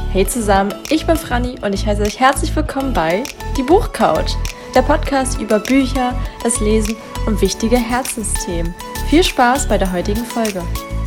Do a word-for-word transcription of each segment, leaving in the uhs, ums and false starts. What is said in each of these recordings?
Hey zusammen, ich bin Franny und ich heiße euch herzlich willkommen bei Die Buchcouch, der Podcast über Bücher, das Lesen und wichtige Herzensthemen. Viel Spaß bei der heutigen Folge.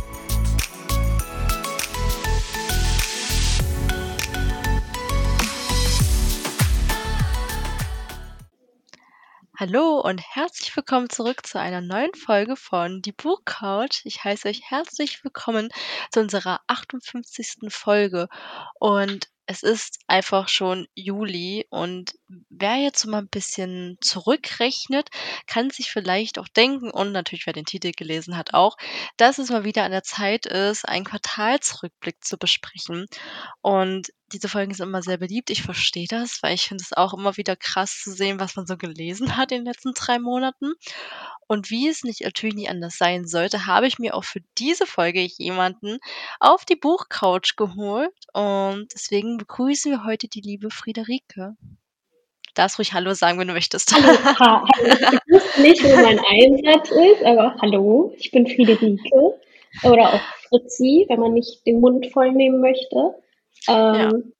Hallo und herzlich willkommen zurück zu einer neuen Folge von Die Buchcouch. Ich heiße euch herzlich willkommen zu unserer achtundfünfzigsten Folge und es ist einfach schon Juli und wer jetzt so mal ein bisschen zurückrechnet, kann sich vielleicht auch denken und natürlich wer den Titel gelesen hat auch, dass es mal wieder an der Zeit ist, einen Quartalsrückblick zu besprechen. Und diese Folgen sind immer sehr beliebt. Ich verstehe das, weil ich finde es auch immer wieder krass zu sehen, was man so gelesen hat in den letzten drei Monaten. Und wie es nicht natürlich nicht anders sein sollte, habe ich mir auch für diese Folge jemanden auf die Buchcouch geholt. Und deswegen begrüßen wir heute die liebe Friederike. Du darfst ruhig Hallo sagen, wenn du möchtest. Hallo, ha, hallo. Ich wusste nicht, wo mein Einsatz ist, aber hallo, ich bin Friederike oder auch Fritzi, wenn man nicht den Mund voll nehmen möchte. Ja, Ähm,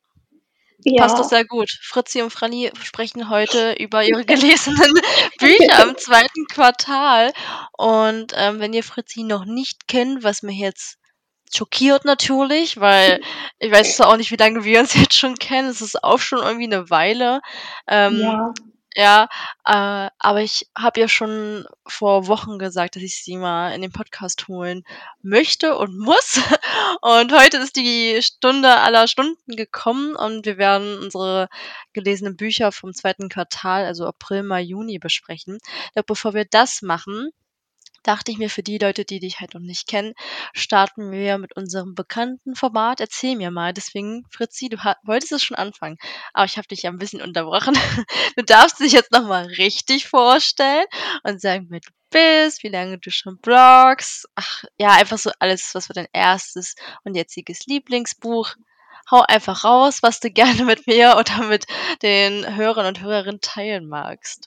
passt doch ja, sehr gut. Fritzi und Franny sprechen heute über ihre gelesenen Bücher im zweiten Quartal. Und ähm, wenn ihr Fritzi noch nicht kennt, was mich jetzt schockiert natürlich, weil ich weiß zwar auch nicht, wie lange wir uns jetzt schon kennen. Es ist auch schon irgendwie eine Weile. Ähm, ja, ja, äh, aber ich habe ja schon vor Wochen gesagt, dass ich sie mal in den Podcast holen möchte und muss. Und heute ist die Stunde aller Stunden gekommen und wir werden unsere gelesenen Bücher vom zweiten Quartal, also April, Mai, Juni besprechen. Doch bevor wir das machen, dachte ich mir, für die Leute, die dich halt noch nicht kennen, starten wir mit unserem bekannten Format. Erzähl mir mal. Deswegen, Fritzi, du ha- wolltest es schon anfangen, aber ich habe dich ja ein bisschen unterbrochen. Du darfst dich jetzt nochmal richtig vorstellen und sagen, wer du bist, wie lange du schon bloggst. Ach, ja, einfach so alles, was für dein erstes und jetziges Lieblingsbuch. Hau einfach raus, was du gerne mit mir oder mit den Hörern und Hörerinnen teilen magst.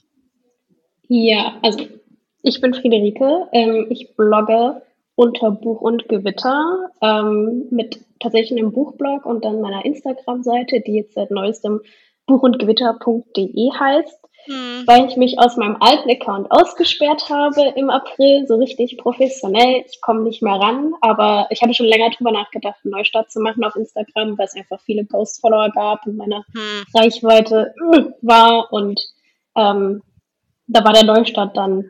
ja, also ich bin Friederike, ähm, ich blogge unter Buch und Gewitter ähm, mit tatsächlich einem Buchblog und dann meiner Instagram-Seite, die jetzt seit neuestem buchandgewitter punkt de heißt. Hm. Weil ich mich aus meinem alten Account ausgesperrt habe im April, so richtig professionell. Ich komme nicht mehr ran, aber ich hatte schon länger drüber nachgedacht, einen Neustart zu machen auf Instagram, weil es einfach viele Post-Follower gab und meine Hm. Reichweite äh, war und ähm, da war der Neustart dann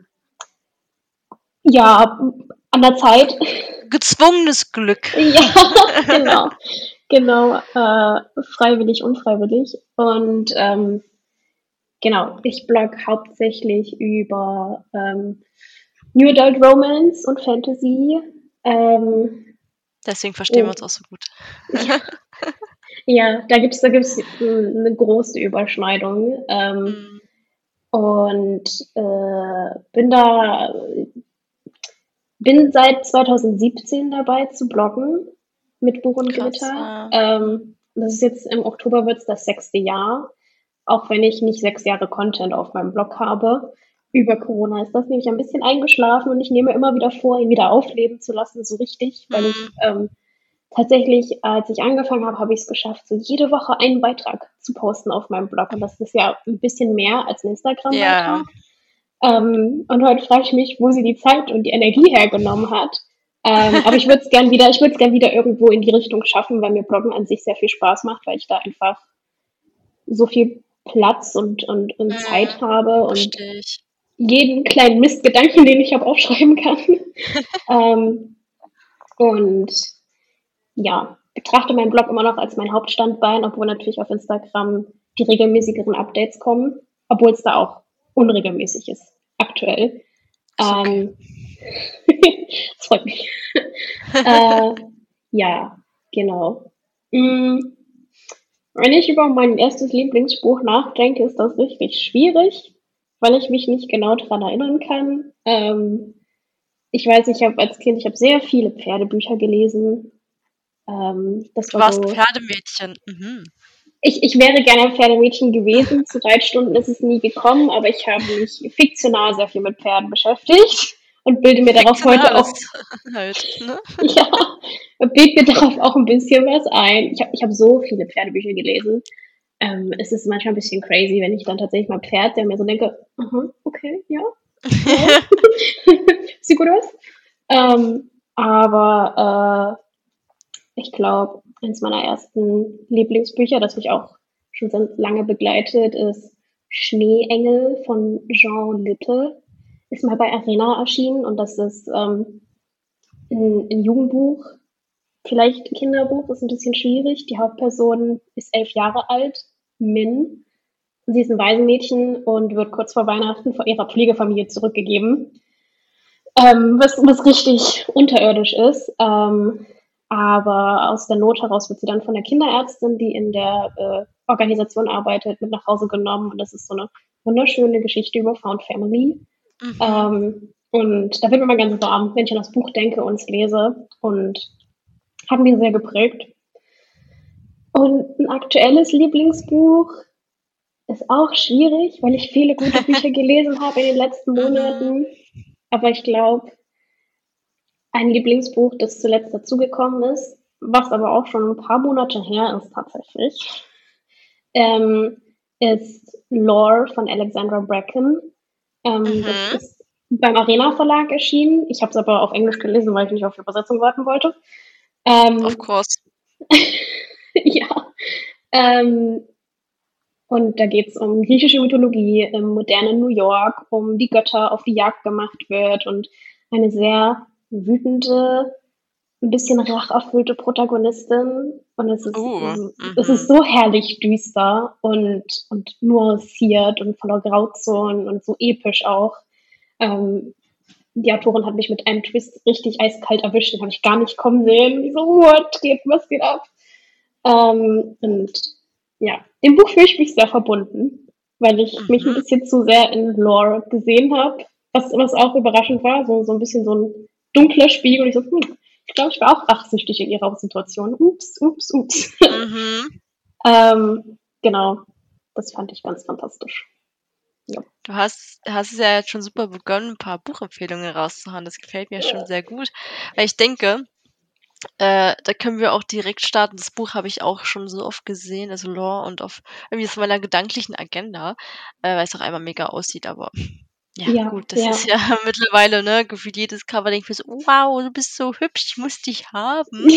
ja an der Zeit. Gezwungenes Glück. Ja, genau, genau, äh, freiwillig, unfreiwillig und ähm, genau, ich blog hauptsächlich über ähm, New Adult Romance und Fantasy. Ähm, Deswegen verstehen wir oh, uns auch so gut. ja, ja, da gibt's da gibt's mm, eine große Überschneidung. Ähm, Hm, und äh, bin da bin seit zwanzig siebzehn dabei zu bloggen mit Buch und krass, Gewitter. ja. Ähm, das ist jetzt im Oktober wird's das sechste Jahr, auch wenn ich nicht sechs Jahre Content auf meinem Blog habe. Über Corona ist das nämlich ein bisschen eingeschlafen und ich nehme immer wieder vor, ihn wieder aufleben zu lassen, so richtig, weil Hm, ich ähm, tatsächlich, als ich angefangen habe, habe ich es geschafft, so jede Woche einen Beitrag zu posten auf meinem Blog. Und das ist ja ein bisschen mehr als ein ja, Instagram-Beitrag. Ähm, und heute frage ich mich, wo sie die Zeit und die Energie hergenommen hat. Ähm, aber ich würde es gern wieder, ich würde es gern wieder irgendwo in die Richtung schaffen, weil mir Bloggen an sich sehr viel Spaß macht, weil ich da einfach so viel Platz und, und, und Zeit hm, habe und verstehe ich. jeden kleinen Mistgedanken, den ich habe, aufschreiben kann. ähm, und ja, betrachte meinen Blog immer noch als mein Hauptstandbein, obwohl natürlich auf Instagram die regelmäßigeren Updates kommen, obwohl es da auch unregelmäßig ist aktuell. Ist okay. Ähm, das freut mich. äh, ja, genau. Mm, Wenn ich über mein erstes Lieblingsbuch nachdenke, ist das richtig schwierig, weil ich mich nicht genau daran erinnern kann. Ähm, ich weiß, ich habe als Kind, ich habe sehr viele Pferdebücher gelesen. Ähm, das Du war warst ein so, Pferdemädchen. Mhm. ich, ich wäre gerne ein Pferdemädchen gewesen. Zu Reitstunden ist es nie gekommen, aber ich habe mich fiktional sehr viel mit Pferden beschäftigt und bilde mir darauf heute Fiktionales auch, halt, ne? ja, bild mir darauf auch ein bisschen was ein. Ich habe ich hab so viele Pferdebücher gelesen. Ähm, es ist manchmal ein bisschen crazy, wenn ich dann tatsächlich mal Pferd, der mir so denke, aha, okay, ja, ja, sieht gut aus. Ähm, aber äh, ich glaube, eines meiner ersten Lieblingsbücher, das mich auch schon sehr lange begleitet, ist Schneeengel von Jean Lippe. Ist mal bei Arena erschienen und das ist ähm, ein, ein Jugendbuch, vielleicht Kinderbuch, ist ein bisschen schwierig. Die Hauptperson ist elf Jahre alt, Min. Sie ist ein Waisenmädchen und wird kurz vor Weihnachten von ihrer Pflegefamilie zurückgegeben, ähm, was, was richtig unterirdisch ist. Ähm, aber aus der Not heraus wird sie dann von der Kinderärztin, die in der äh, Organisation arbeitet, mit nach Hause genommen. Und das ist so eine wunderschöne Geschichte über Found Family. Mhm. Ähm, und da wird mir mal ganz warm, wenn ich an das Buch denke und es lese. Und hat mich sehr geprägt. Und ein aktuelles Lieblingsbuch ist auch schwierig, weil ich viele gute Bücher gelesen habe in den letzten Mhm. Monaten. Aber ich glaube, ein Lieblingsbuch, das zuletzt dazugekommen ist, was aber auch schon ein paar Monate her ist tatsächlich, ähm, ist Lore von Alexandra Bracken. Ähm, das Mhm. ist beim Arena Verlag erschienen. Ich habe es aber auf Englisch gelesen, weil ich nicht auf die Übersetzung warten wollte. Of Ähm, course. ja, ähm, und da geht es um griechische Mythologie im modernen New York, um die Götter, auf die Jagd gemacht wird und eine sehr wütende, ein bisschen racherfüllte Protagonistin. Und es ist, Oh, es ist mhm. so herrlich düster und, und nuanciert und voller Grauzonen und so episch auch. Ähm, die Autorin hat mich mit einem Twist richtig eiskalt erwischt, den habe ich gar nicht kommen sehen. Ich so, what geht, was geht ab? Ähm, und ja, dem Buch fühle ich mich sehr verbunden, weil ich mich ein Mhm. bisschen zu sehr in Lore gesehen habe, was, was auch überraschend war, so, so ein bisschen so ein dunkler Spiegel. Und ich so, hm, ich glaube, ich war auch rachsüchtig in ihrer Situation. Ups, ups, ups. Mhm. ähm, genau, das fand ich ganz fantastisch. Ja. Du hast hast es ja jetzt schon super begonnen, ein paar Buchempfehlungen rauszuhauen. Das gefällt mir schon sehr gut, weil ich denke, äh, da können wir auch direkt starten. Das Buch habe ich auch schon so oft gesehen, also Lore und auf irgendwie auf meiner gedanklichen Agenda, äh, weil es auch einmal mega aussieht, aber ja, Ja, gut, das ja. ist ja mittlerweile, ne, gefühlt jedes Cover denke ich mir so: „Wow, du bist so hübsch, ich muss dich haben.“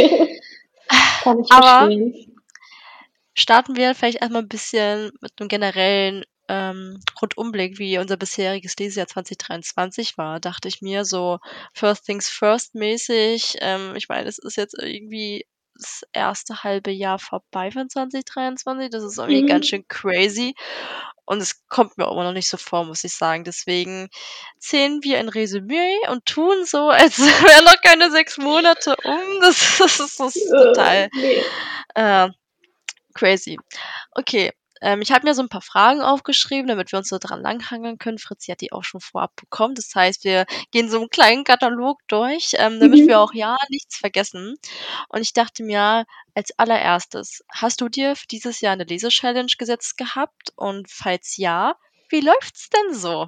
Kann ich Aber verstehen. starten wir vielleicht erst mal 'n bisschen mit 'nem generellen, ähm, Rundumblick, wie unser bisheriges Lesejahr zwanzig dreiundzwanzig war, dachte ich mir, so First Things First mäßig. Ähm, ich meine, es ist jetzt irgendwie das erste halbe Jahr vorbei von zwanzig dreiundzwanzig. Das ist irgendwie ganz Mhm. schön crazy und es kommt mir auch immer noch nicht so vor, muss ich sagen. Deswegen ziehen wir ein Resümee und tun so, als wären noch keine sechs Monate um. Das das ist das ist Äh, total, nee. äh crazy. Okay, ähm, ich habe mir so 'n paar Fragen aufgeschrieben, damit wir uns so dran langhangeln können. Fritzi hat die auch schon vorab bekommen. Das heißt, wir gehen so 'n kleinen Katalog durch, ähm, damit wir auch Mhm. ja nichts vergessen. Und ich dachte mir, als Allererstes, hast du dir für dieses Jahr 'ne Lese-Challenge gesetzt gehabt? Und falls ja, wie läuft's denn so?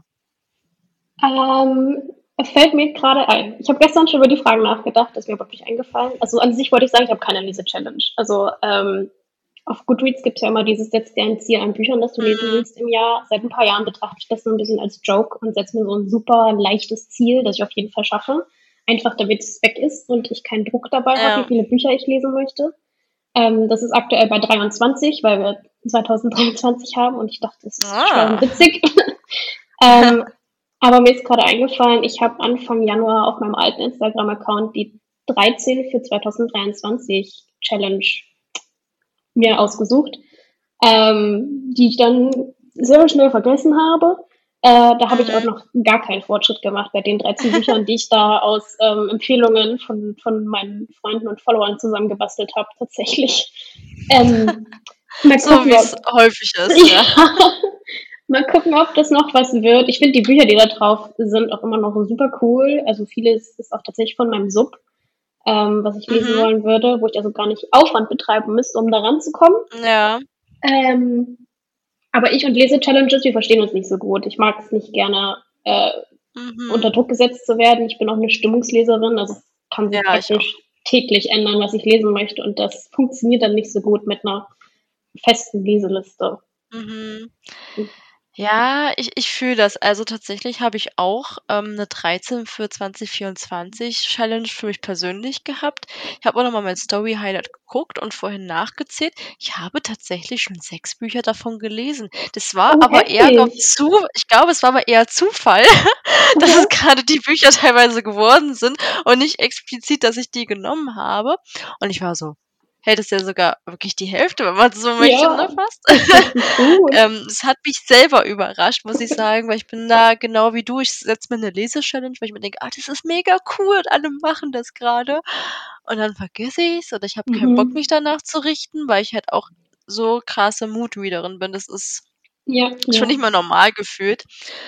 Ähm, es fällt mir gerade ein. Ich habe gestern schon über die Fragen nachgedacht, ist mir wirklich eingefallen. Also an sich wollte ich sagen, ich habe keine Lese-Challenge. Also ähm, auf Goodreads gibt es ja immer dieses setz dir ein Ziel an Büchern, das du lesen Mhm, willst im Jahr. Seit ein paar Jahren betrachte ich das so ein bisschen als Joke und setze mir so ein super leichtes Ziel, das ich auf jeden Fall schaffe. Einfach damit es weg ist und ich keinen Druck dabei habe, wie ja. viele Bücher ich lesen möchte. Ähm, das ist aktuell bei dreiundzwanzig, weil wir zwanzig dreiundzwanzig haben und ich dachte, das ist schon Ah. witzig. ähm, aber mir ist gerade eingefallen, ich habe Anfang Januar auf meinem alten Instagram-Account die dreizehn für zwanzig dreiundzwanzig Challenge mir ausgesucht, ähm, die ich dann sehr schnell vergessen habe. Äh, da habe ich auch Mhm. noch gar keinen Fortschritt gemacht bei den dreizehn Büchern, die ich da aus ähm, Empfehlungen von, von meinen Freunden und Followern zusammengebastelt habe, tatsächlich. Ähm, mal So gucken, wie's ob häufig ist, ja. ja, mal gucken, ob das noch was wird. Ich finde die Bücher, die da drauf sind, auch immer noch super cool. Also vieles ist auch tatsächlich von meinem Sub, ähm, was ich lesen Mhm. wollen würde, wo ich also gar nicht Aufwand betreiben müsste, um da ranzukommen. Ja. Ähm, aber ich und Lese-Challenges, wir verstehen uns nicht so gut. Ich mag es nicht gerne, äh, unter Mhm. Druck gesetzt zu werden. Ich bin auch eine Stimmungsleserin, also kann sich Ja, ich auch. praktisch täglich ändern, was ich lesen möchte und das funktioniert dann nicht so gut mit 'ner festen Leseliste. Mhm. Hm. Ja, ich ich fühle das. Also, tatsächlich habe ich auch, ähm, 'ne dreizehn für zwanzig vierundzwanzig Challenge für mich persönlich gehabt. Ich habe auch noch mal mein Story Highlight geguckt und vorhin nachgezählt. Ich habe tatsächlich schon sechs Bücher davon gelesen. Das war Oh, aber eher noch heftig. zu ich glaube, es war aber eher Zufall, dass es Aha. grade die Bücher teilweise geworden sind und nicht explizit, dass ich die genommen habe. Und ich war so: „Hey, das ist ja sogar wirklich die Hälfte, wenn man so möchte, ne, Ja, fast.“ das ist richtig gut. Ähm, es hat mich selber überrascht, muss ich sagen, weil ich bin da genau wie du. Ich setze mir 'ne Lese-Challenge, weil ich mir denke: „Ah, das ist mega cool und alle machen das grade.“ Und dann vergesse ich's oder ich habe keinen Bock, mich Mhm. danach zu richten, weil ich halt auch so krasse Mood-Readerin bin. Das ist Ja, schon ja. nicht mehr normal gefühlt.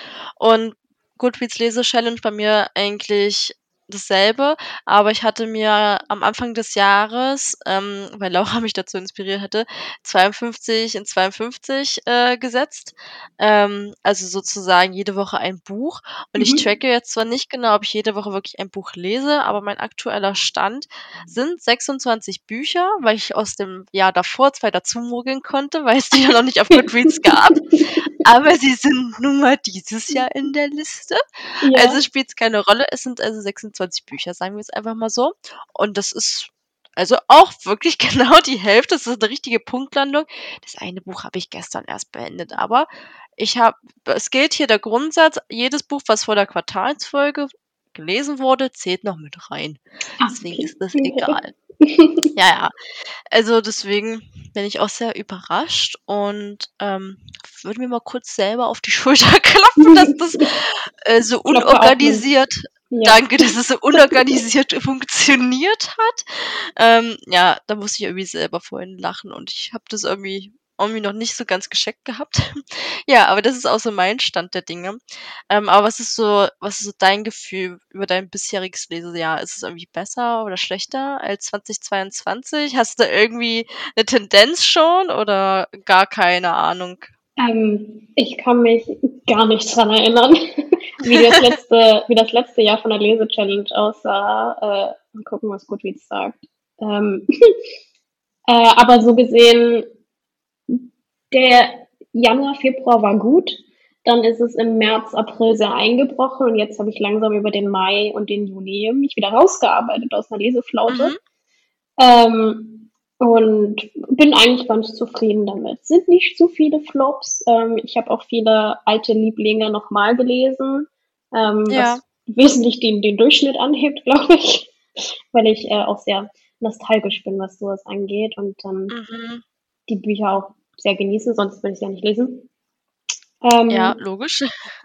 Und Goodreads Lese-Challenge bei mir eigentlich dasselbe, aber ich hatte mir am Anfang des Jahres, ähm, weil Laura mich dazu inspiriert hatte, zweiundfünfzig in zweiundfünfzig, äh, gesetzt. Ähm, also, sozusagen jede Woche ein Buch. Und ich Mhm. tracke jetzt zwar nicht genau, ob ich jede Woche wirklich ein Buch lese, aber mein aktueller Stand sind sechsundzwanzig Bücher, weil ich aus dem Jahr davor zwei dazumogeln konnte, weil es die ja noch nicht auf Goodreads gab. Aber sie sind nun mal dieses Jahr in der Liste. Also, Ja. spielt's keine Rolle. Es sind also sechsundzwanzig Bücher, sagen wir's einfach mal so. Und das ist also auch wirklich genau die Hälfte. Das ist 'ne richtige Punktlandung. Das eine Buch habe ich gestern erst beendet, aber ich habe es gilt hier der Grundsatz, jedes Buch, was vor der Quartalsfolge gelesen wurde, zählt noch mit rein. Ah, Deswegen okay. ist das Okay. egal. Ja, ja. Also, deswegen bin ich auch sehr überrascht und, ähm, würde mir mal kurz selber auf die Schulter klopfen, dass das, äh, so Klopfe auf Holz. unorganisiert Ja. danke, dass es so unorganisiert funktioniert hat. Ähm, ja, da musste ich irgendwie selber vorhin lachen und ich habe das irgendwie irgendwie noch nicht so ganz gecheckt gehabt. Ja, aber das ist auch so mein Stand der Dinge. Ähm, aber was ist so was ist so dein Gefühl über dein bisheriges Lesejahr? Ist es irgendwie besser oder schlechter als zweitausendzweiundzwanzig? Hast du irgendwie 'ne Tendenz schon oder gar keine Ahnung? Ähm, ich kann mich gar nicht dran erinnern, wie das letzte wie das letzte Jahr von der Lese-Challenge aussah. Äh, mal gucken, was Goodreads sagt. Ähm, äh, aber so gesehen, der Januar, Februar war gut. Dann ist es im März, April sehr eingebrochen und jetzt habe ich langsam über den Mai und den Juni mich wieder rausgearbeitet aus 'ner Leseflaute. Mhm. Ähm, und bin eigentlich ganz zufrieden damit. Sind nicht zu viele Flops. Ähm, ich habe auch viele alte Lieblinge noch mal gelesen, ähm, Ja. was wesentlich den den Durchschnitt anhebt, glaube ich, weil ich, äh, auch sehr nostalgisch bin, was so was angeht und dann Mhm. die Bücher auch sehr genieße, sonst würde ich's ja nicht lesen. Ja, Ähm logisch.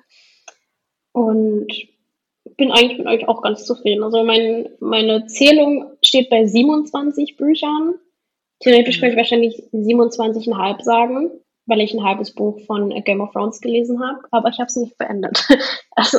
und bin eigentlich mit euch auch ganz zufrieden. Also, mein meine Zählung steht bei siebenundzwanzig Büchern. Theoretisch könnte ich Mhm. wahrscheinlich siebenundzwanzig Komma fünf sagen, weil ich 'n halbes Buch von Game of Thrones gelesen habe, aber ich habe es nicht beendet. Also,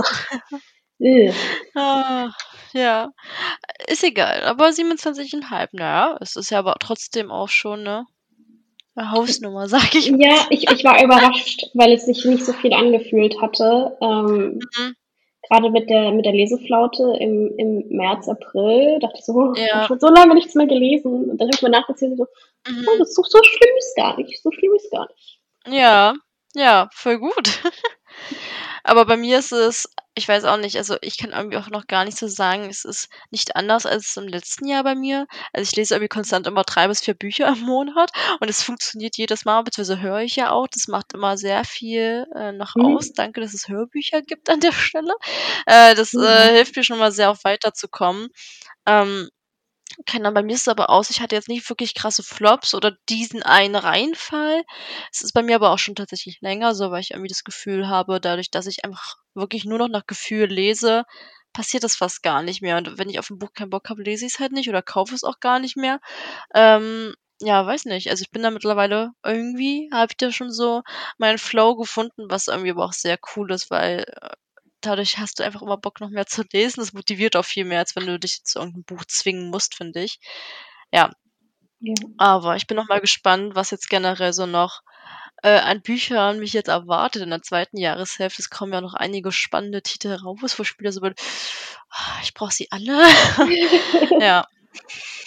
Ah, ja. Ist egal, aber siebenundzwanzig Komma fünf, na ja, es ist ja aber trotzdem auch schon 'ne 'ne Hausnummer, sage ich mal. Ja, ich ich war überrascht, weil es sich nicht so viel angefühlt hatte. Ähm, Mhm. grade mit der mit der Leseflaute im im März, April dachte ich so: „Oh, ich habe Ja. schon so lange nichts mehr gelesen.“ Und dann habe ich mal nachgezählt und so: „Oh, Mhm. das so so schlimm ist gar nicht. So schlimm ist gar nicht.“ Ja, ja, voll gut. Aber bei mir ist es ich weiß auch nicht, also, ich kann irgendwie auch noch gar nicht so sagen, es ist nicht anders als im letzten Jahr bei mir. Also, ich lese irgendwie konstant immer drei bis vier Bücher im Monat und es funktioniert jedes Mal, beziehungsweise höre ich ja auch. Das macht immer sehr viel, äh, noch aus. Mhm. Danke, dass es Hörbücher gibt an der Stelle. Äh, das, Ja. äh, hilft mir schon mal sehr, auch weiterzukommen. Ähm, keine Ahnung, bei mir ist es aber auch so, ich hatte jetzt nicht wirklich krasse Flops oder diesen einen Reinfall. Es ist bei mir aber auch schon tatsächlich länger so, weil ich irgendwie das Gefühl habe, dadurch, dass ich einfach wirklich nur noch nach Gefühl lese, passiert das fast gar nicht mehr. Und wenn ich auf 'n Buch keinen Bock habe, lese ich's halt nicht oder kaufe es auch gar nicht mehr. Ähm, ja, weiß nicht. Also, ich bin da mittlerweile irgendwie habe ich da schon so meinen Flow gefunden, was irgendwie aber auch sehr cool ist, weil, äh, dadurch hast du einfach immer Bock, noch mehr zu lesen. Das motiviert auch viel mehr, als wenn du dich zu irgend 'nem Buch zwingen musst, finde ich. Ja. Ja. Aber ich bin noch mal gespannt, was jetzt generell so noch, äh, an Büchern mich jetzt erwartet in der zweiten Jahreshälfte. Es kommen ja noch einige spannende Titel raus, wo ich wieder so bin: „Ich brauche sie alle.“ Ja.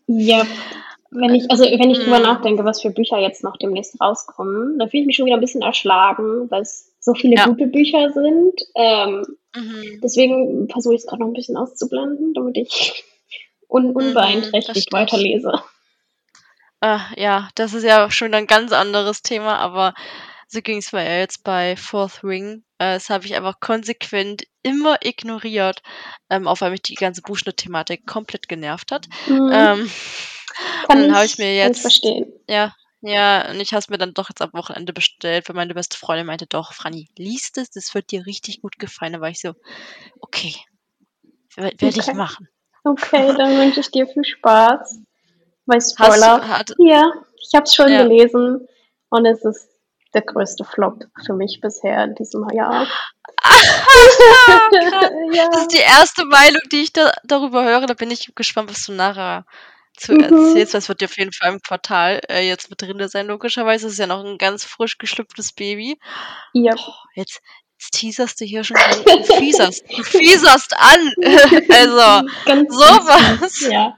Jep. Wenn ich also, wenn ich drüber Mhm. nachdenke, was für Bücher jetzt noch demnächst rauskommen, da fühle ich mich schon wieder ein bisschen erschlagen, weil es so viele Ja. gute Bücher sind. Ähm, Mhm. deswegen versuche ich es gerade noch ein bisschen auszublenden, damit ich un Mhm. unbeeinträchtigt Verstehe ich. weiterlese. Äh, ja, das ist ja schon wieder 'n ganz anderes Thema, aber so ging's mir ja jetzt bei Fourth Ring. Äh, das habe ich einfach konsequent immer ignoriert, ähm, auch weil mich die ganze Buchschnitt-Thematik komplett genervt hat. Mhm. Ähm, und Kann dann habe ich ich mir kann ich jetzt verstehen. ja, ja, und ich habe es mir dann doch jetzt am Wochenende bestellt, weil meine beste Freundin meinte: „Doch, Franni, lies das, das wird dir richtig gut gefallen.“ Da war ich so: „Okay, we werde ich Okay. machen.“ Okay, dann wünsche ich dir viel Spaß. Weil Hast du Spoiler, hat ja, ich habe es schon ja. gelesen und es ist der größte Flop für mich bisher in diesem Jahr. Krass. Das Ja. ist die erste Meinung, die ich da darüber höre. Da bin ich gespannt, was du nachher zu erzählst. Mhm. Das wird ja auf jeden Fall im Quartal, äh, jetzt mit drinne sein, logischerweise. Das ist ja noch 'n ganz frisch geschlüpftes Baby. Jep. Boah, jetzt jetzt teaserst du hier schon rum. Du fieserst du fieserst an. Also, Ganz, so ganz fies, was. ja.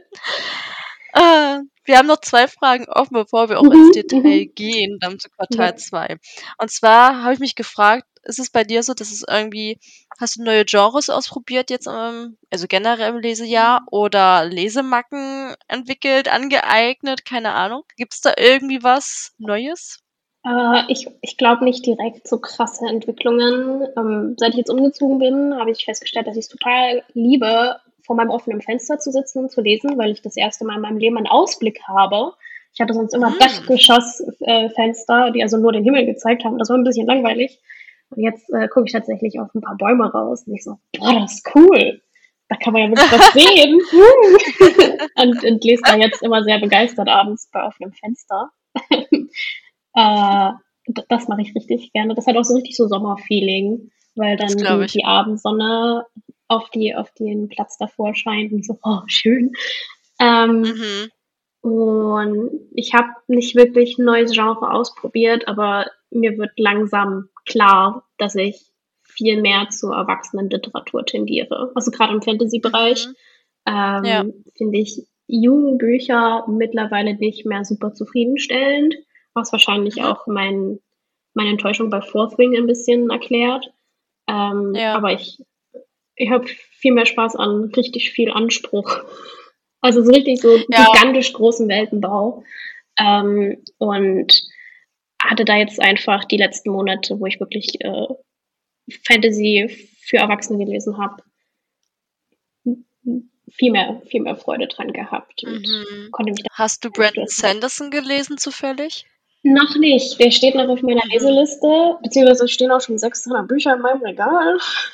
Äh, wir haben noch zwei Fragen offen, bevor wir auch ins Mhm, Detail mhm. gehen, dann zu Quartal Jep. zwei. Und zwar habe ich mich gefragt, ist es bei dir so, dass es irgendwie hast du neue Genres ausprobiert jetzt, ähm, also generell im Lesejahr oder Lesemacken entwickelt, angeeignet, keine Ahnung? Gibt's da irgendwie was Neues? Äh, ich ich glaube nicht direkt so krasse Entwicklungen. Ähm, seit ich jetzt umgezogen bin, habe ich festgestellt, dass ich's total liebe, vor meinem offenen Fenster zu sitzen und zu lesen, weil ich das erste Mal in meinem Leben einen Ausblick habe. Ich hatte sonst immer Hm. Dachgeschoss äh, Fenster, die also nur den Himmel gezeigt haben. Das war 'n bisschen langweilig. Und jetzt, äh, gucke ich tatsächlich auf 'n paar Bäume raus und ich so: „Boah, das ist cool. Da kann man ja wirklich was sehen. Und und lese da jetzt immer sehr begeistert abends bei offenem Fenster. Äh, d das mache ich richtig gerne. Das hat auch so richtig so Sommerfeeling, weil Das dann glaube die ich. die Abendsonne auf die auf den Platz davor scheint und so: „Oh, schön.“ Ähm, Mhm. und ich habe nicht wirklich 'n neues Genre ausprobiert, aber mir wird langsam klar, dass ich viel mehr zur Erwachsenenliteratur tendiere. Also, grade im Fantasybereich, Mhm. Ja. ähm, finde ich Jugendbücher mittlerweile nicht mehr super zufriedenstellend, was wahrscheinlich Mhm. auch mein meine Enttäuschung bei Fourth Wing 'n bisschen erklärt. Ähm, Ja. aber ich ich habe viel mehr Spaß an richtig viel Anspruch. Also, so richtig so Ja. gigantisch großen Weltenbau. Ähm, und hatte da jetzt einfach die letzten Monate, wo ich wirklich, äh, Fantasy für Erwachsene gelesen habe hm, hm, viel mehr viel mehr Freude dran gehabt und Mhm. konnte mich da Hast du Brandon reinstürzen. Sanderson gelesen zufällig? Noch nicht. Der steht noch auf meiner Mhm. Leseliste, beziehungsweise es stehen auch schon sechshundert Bücher in meinem Regal.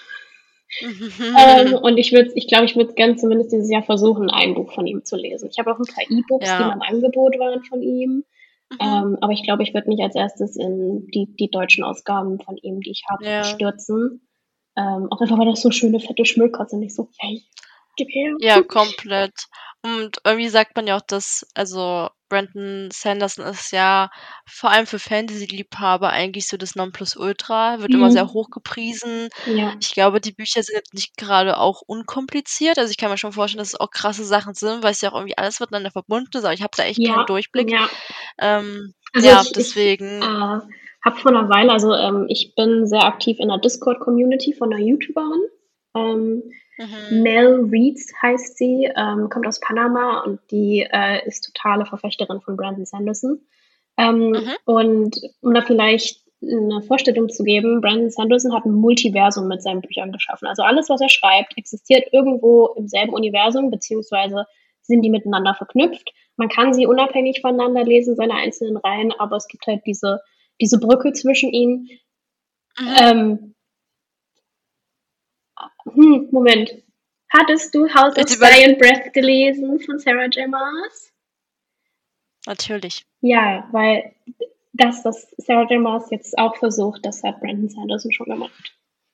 Ähm, und ich würde ich glaube, ich würde gern zumindest dieses Jahr versuchen, ein Buch von ihm zu lesen. Ich habe auch 'n paar E-Books, die Ja. mal im Angebot waren von ihm. Mhm. Ähm, aber ich glaube, ich würde mich als Erstes in die die deutschen Ausgaben von ihm, die ich habe, Ja. stürzen. Ähm, auch einfach, weil das so schöne, fette Schmöker sind. Ich so: „Yay, gib her.“ Ja, komplett. Und irgendwie sagt man ja auch, dass also, Brandon Sanderson ist ja vor allem für Fantasy-Liebhaber eigentlich so das Nonplusultra, wird immer sehr Mhm. hoch gepriesen. Ja. Ich glaube, die Bücher sind jetzt nicht gerade auch unkompliziert. Also, ich kann mir schon vorstellen, dass es auch krasse Sachen sind, weil's ja auch irgendwie alles miteinander verbunden ist, aber ich habe da echt keinen Ja, Durchblick. ja. Ähm, Also, ja, ich ich, deswegen äh, habe vor 'ner Weile also, ähm, ich bin sehr aktiv in der Discord-Community von 'ner YouTuberin. Ähm, Mhm. Mel Reeds heißt sie, ähm, kommt aus Panama und die, äh, ist totale Verfechterin von Brandon Sanderson. Ähm, Mhm. und um da vielleicht 'ne Vorstellung zu geben, Brandon Sanderson hat 'n Multiversum mit seinen Büchern geschaffen. Also, alles, was er schreibt, existiert irgendwo im selben Universum, beziehungsweise sind die miteinander verknüpft. Man kann sie unabhängig voneinander lesen, seine einzelnen Reihen, aber es gibt halt diese diese Brücke zwischen ihnen. Mhm. Ähm Hm, Moment. Hattest du „House of Ich überl Sky and Breath“ gelesen von Sarah J. Maas? Natürlich. Ja, weil das, was Sarah J. Maas jetzt auch versucht, das hat Brandon Sanderson schon gemacht.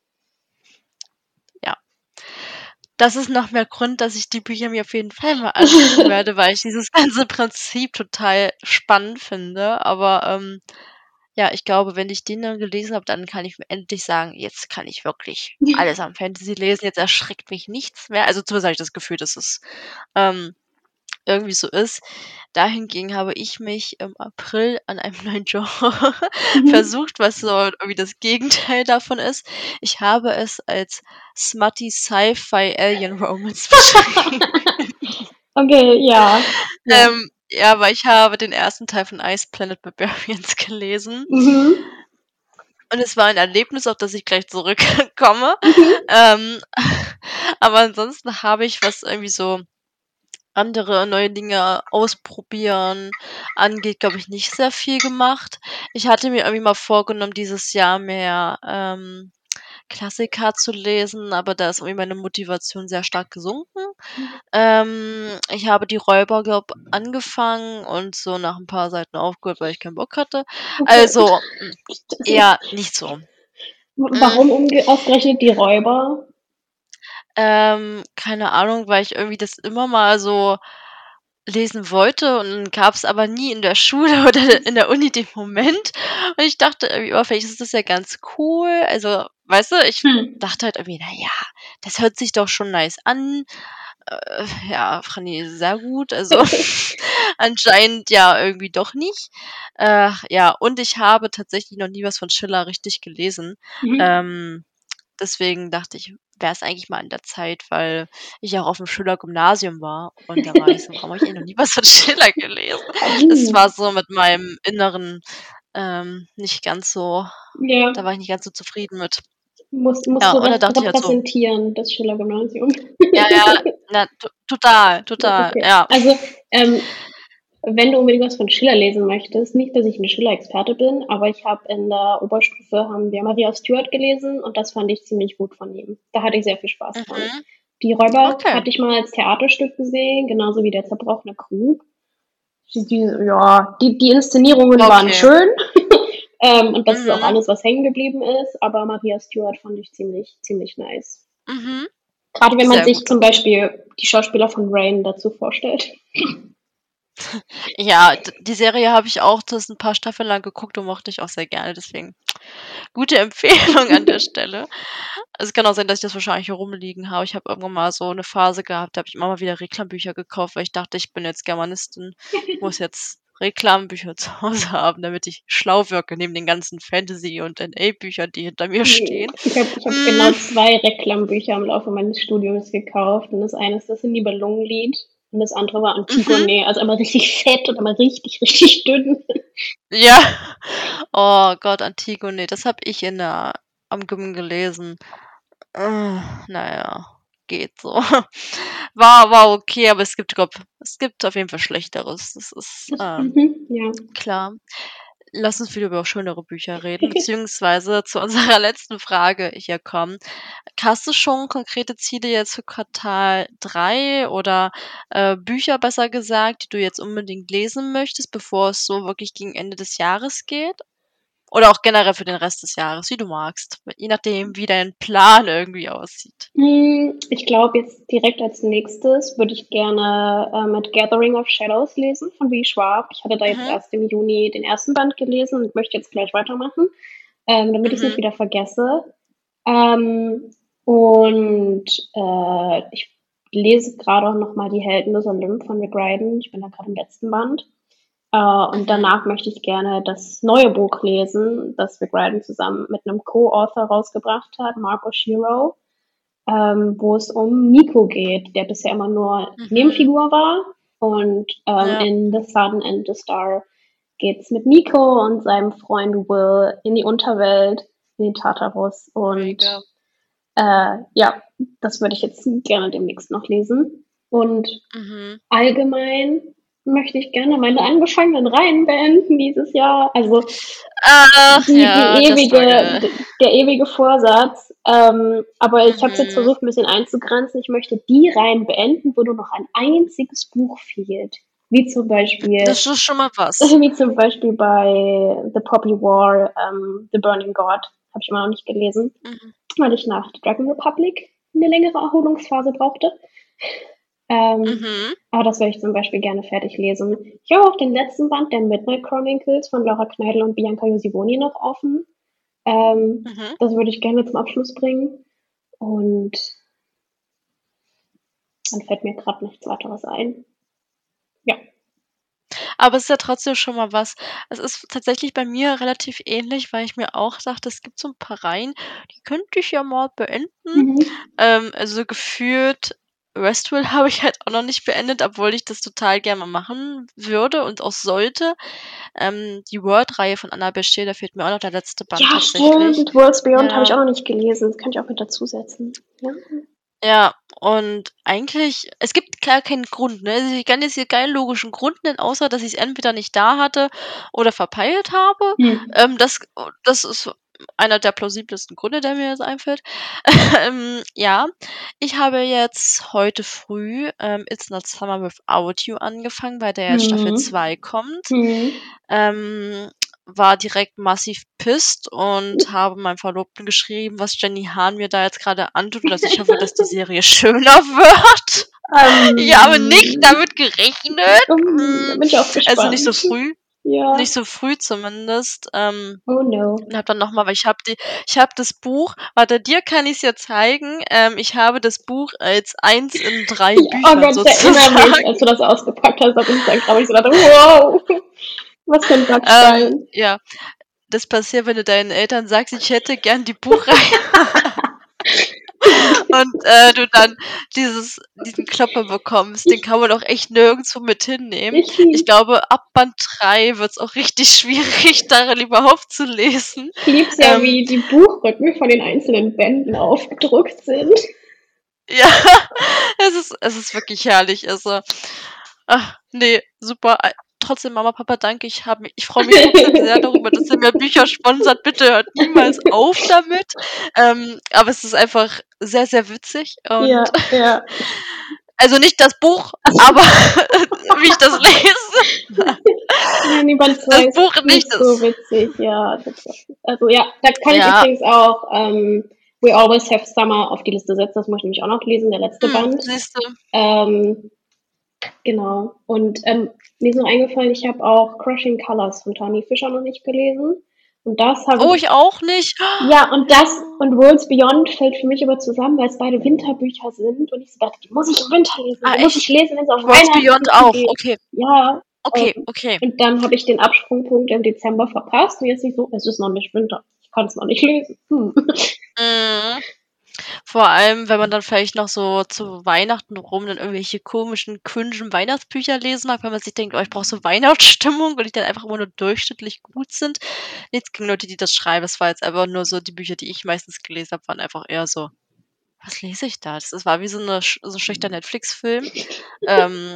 Ja. Das ist noch mehr Grund, dass ich die Bücher mir auf jeden Fall mal angucken werde, weil ich dieses ganze Prinzip total spannend finde. Aber, ähm, ja, ich glaube, wenn ich den dann gelesen habe, dann kann ich mir endlich sagen: „Jetzt kann ich wirklich alles an Fantasy lesen. Jetzt erschreckt mich nichts mehr.“ Also, zumindest habe ich das Gefühl, dass es, ähm irgendwie so ist. Dahingegen habe ich mich im April an einem neuen Genre Mhm. versucht, was so irgendwie das Gegenteil davon ist. Ich habe es als smutty Sci-Fi Alien Romance beschrieben. Okay, ja, ja. Ähm, ja, aber ich habe den ersten Teil von Ice Planet Barbarians gelesen. Mhm. Und es war ein Erlebnis, auf das ich gleich zurückkomme. Mhm. Ähm, aber ansonsten habe ich, was irgendwie so andere neue Dinge ausprobieren angeht, glaube ich, nicht sehr viel gemacht. Ich hatte mir irgendwie mal vorgenommen, dieses Jahr mehr, ähm, Klassiker zu lesen, aber da ist irgendwie meine Motivation sehr stark gesunken. Ähm, ich habe die Räuber, glaube angefangen und so nach 'n paar Seiten aufgehört, weil ich keinen Bock hatte. Okay. Also, hm, eher nicht so. W Hm. warum umge ausgerechnet die Räuber? Ähm, keine Ahnung, weil ich irgendwie das immer mal so lesen wollte und dann gab's aber nie in der Schule oder in der Uni den Moment. Und ich dachte irgendwie: „Oh, vielleicht ist das ja ganz cool.“ Also, weißt du, ich Hm. dachte halt irgendwie: „Na ja, das hört sich doch schon nice an.“ Äh, ja, fand ich sehr gut. Also, anscheinend ja irgendwie doch nicht. Äh, ja, und ich habe tatsächlich noch nie was von Schiller richtig gelesen. Mhm. Ähm, deswegen dachte ich, wäre es eigentlich mal an der Zeit, weil ich auch auf'm Schülergymnasium war und da war ich so: „Warum habe ich eigentlich noch nie was von Schiller gelesen?“ Das war Oh. so mit meinem Inneren, ähm, nicht ganz so Ja. da war ich nicht ganz so zufrieden mit. Musst musst Ja, du und da rep dachte ich halt so repräsentieren, das Schiller-Gymnasium. Ja, ja, na, to total, total, Okay. ja. Also, ähm, wenn du unbedingt was von Schiller lesen möchtest, nicht, dass ich 'ne Schiller-Experte bin, aber ich habe in der Oberstufe haben wir Maria Stuart gelesen und das fand ich ziemlich gut von ihm. Da hatte ich sehr viel Spaß dran. Mhm. Die Räuber Okay. hatte ich mal als Theaterstück gesehen, genauso wie Der zerbrochene Krug. Die die ja, die die Inszenierungen waren Okay. schön, ähm, und das ist auch Mhm. alles, was hängen geblieben ist, aber Maria Stuart fand ich ziemlich ziemlich nice. Mhm. Grade wenn man Sehr sich gut. zum Beispiel die Schauspieler von Rain dazu vorstellt. Ja, d die Serie habe ich auch das 'n paar Staffeln lang geguckt und mochte ich auch sehr gerne, deswegen gute Empfehlung an der Stelle. Es kann auch sein, dass ich das wahrscheinlich hier rumliegen habe. Ich habe irgendwann mal so 'ne Phase gehabt, da habe ich immer mal wieder Reklambücher gekauft, weil ich dachte, ich bin jetzt Germanistin, muss jetzt Reklambücher zu Hause haben, damit ich schlau wirke neben den ganzen Fantasy und N A-Büchern, die hinter mir Hm, stehen. ich habe ich habe Hm. genau zwei Reklambücher im Laufe meines Studiums gekauft und das eine ist das Nibelungenlied und das andere war Mhm. Antigone, also einmal richtig fett und einmal richtig, richtig dünn. Ja. Oh Gott, Antigone, das habe ich in der am Gymn gelesen. Na ja, geht so. War war okay, aber es gibt glaube es gibt auf jeden Fall Schlechteres. Das ist, Das ähm, mhm, ja. klar. Lass uns wieder über schönere Bücher reden, beziehungsweise zu unserer letzten Frage hier kommen. Hast du schon konkrete Ziele jetzt für Quartal drei oder, äh, Bücher besser gesagt, die du jetzt unbedingt lesen möchtest, bevor es so wirklich gegen Ende des Jahres geht? Oder auch generell für den Rest des Jahres, wie du magst, je nachdem, wie dein Plan irgendwie aussieht. Hm, ich glaube jetzt direkt als Nächstes würde ich gerne, äh, mit „Gathering of Shadows“ lesen von W. Schwab. Ich hatte da jetzt Mhm. erst im Juni den ersten Band gelesen und möchte jetzt gleich weitermachen, ähm, damit ich's nicht Mhm. wieder vergesse. Ähm, und, äh, ich lese grade auch noch mal „Die Helden des Olymp“ von Rick Riordan. Ich bin da grad im letzten Band. Äh, und Mhm. danach möchte ich gerne das neue Buch lesen, das Rick Riordan zusammen mit 'nem Co-Author rausgebracht hat, Mark Oshiro, ähm, wo es um Nico geht, der bisher immer nur Mhm. Nebenfigur war. Und, ähm, Ja. in „The Sun and the Star“ geht's mit Nico und seinem Freund Will in die Unterwelt, in den Tartarus und, Mega. äh, ja, das würde ich jetzt gerne demnächst noch lesen. Und Mhm. allgemein möchte ich gerne meine angefangenen Reihen beenden dieses Jahr. Also, Ach die die ja, der ewige Struggle. d der ewige Vorsatz, ähm, aber ich habe es jetzt Mhm. versucht, 'n bisschen einzugrenzen. Ich möchte die Reihen beenden, wo nur noch ein einziges Buch fehlt, wie zum Beispiel Das ist schon mal was. wie zum Beispiel bei „The Poppy War“, ähm, „The Burning God“, habe ich immer noch nicht gelesen, Mhm. weil ich nach „Dragon Republic“ 'ne längere Erholungsphase brauchte. Ähm, Mhm. aber das würde ich zum Beispiel gerne fertig lesen. Ich habe auch den letzten Band der „Midnight Chronicles“ von Laura Kneidl und Bianca Josivoni noch offen. Ähm, Mhm. das würde ich gerne zum Abschluss bringen und dann fällt mir grad nichts weiteres ein. Ja. Aber es ist ja trotzdem schon mal was. Es ist tatsächlich bei mir relativ ähnlich, weil ich mir auch dachte, es gibt so ein paar Reihen, die könnte ich ja mal beenden. Mhm. Ähm, also gefühlt Westworld habe ich halt auch noch nicht beendet, obwohl ich das total gerne mal machen würde und auch sollte. Ähm, die Word-Reihe von Annabel Steele, da fehlt mir auch noch der letzte Band Ja, tatsächlich. stimmt. Worlds Beyond habe ich Ja. auch noch nicht gelesen. Das kann ich auch mit dazusetzen. Ja. Ja, und eigentlich es gibt gar keinen Grund, ne? Also, ich kann jetzt hier keinen logischen Grund nennen, außer dass ich's entweder nicht da hatte oder verpeilt habe. Hm. Ähm, das das ist einer der plausibelsten Gründe, der mir jetzt einfällt. Ähm, ja, ich habe jetzt heute früh, ähm, „It's Not Summer Without You" angefangen, weil da jetzt Staffel Mhm. zwei kommt. Mhm. Ähm, war direkt massiv pissed und habe meinem Verlobten geschrieben, was Jenny Han mir da jetzt gerade antut und dass ich hoffe, dass die Serie schöner wird. Ich habe nicht Ähm, damit gerechnet. um, da Hm, bin ich auch also nicht so gespannt. früh. Ja. Nicht so früh zumindest. Ähm, Oh no. und habe dann noch mal weil ich habe die ich habe das Buch warte, dir kann ich's ja zeigen. Ähm, ich habe das Buch als eins in drei Ja, oh Büchern Gott, ich erinnere mich, sozusagen. als du das ausgepackt hast auf Instagram. Ich so dachte, wow, was für ein Ähm, Backstein. ja, das passiert, wenn du deinen Eltern sagst: „Ich hätte gern die Buchreihe." Und, äh, du dann dieses diesen Klopper bekommst, den Ich, kann man auch echt nirgendwo mit hinnehmen. ich, Ich glaube, ab Band drei wird's auch richtig schwierig, darin überhaupt zu lesen. ich lieb's ja, Ähm, wie die Buchrücken von den einzelnen Bänden aufgedruckt sind. ja, es ist es ist wirklich herrlich. Also, ach, ne, super. Ei trotzdem, Mama, Papa, danke. Ich habe mich ich freue mich trotzdem sehr darüber, dass ihr mir Bücher sponsert. Bitte hört niemals auf damit. Ähm, aber es ist einfach sehr, sehr witzig und Ja, ja. also nicht das Buch, Also, aber wie ich das lese. ja, nee, Band zwei Das ist Buch nicht, nicht so das witzig, ja. tatsächlich. Also ja, da kann ich ja, übrigens auch ähm, We Always Have Summer auf die Liste setzen. Das muss ich nämlich auch noch lesen, der letzte hm, Band. siehst du. Ähm, genau. Und ähm, mir ist noch eingefallen, ich habe auch Crushing Colors von Toni Fischer noch nicht gelesen. Und das habe Oh, ich, ich auch nicht. ja, und Ja. das und Worlds Beyond fällt für mich aber zusammen, weil es beide Winterbücher sind. Und ich so dachte, die muss ich im Winter lesen, Ah, die muss ich echt? lesen, wenn es auf Worlds Weihnachten Beyond auch. zugeht. Okay. Ja, Okay, ähm, okay. und dann habe ich den Absprungpunkt im Dezember verpasst. Und jetzt nicht so, es ist noch nicht Winter. Ich kann es noch nicht lesen. Hm. Mhm. Vor allem, wenn man dann vielleicht noch so zu Weihnachten rum dann irgendwelche komischen, cringen Weihnachtsbücher lesen mag, wenn man sich denkt: „Oh, ich brauche so Weihnachtsstimmung", und die dann einfach immer nur durchschnittlich gut sind. Nichts gegen Leute, die das schreiben. Es war jetzt einfach nur so die Bücher, die ich meistens gelesen habe, waren einfach eher so: „Was lese ich da?" Das war wie so 'ne sch so 'n schlechter Netflix-Film. Ähm,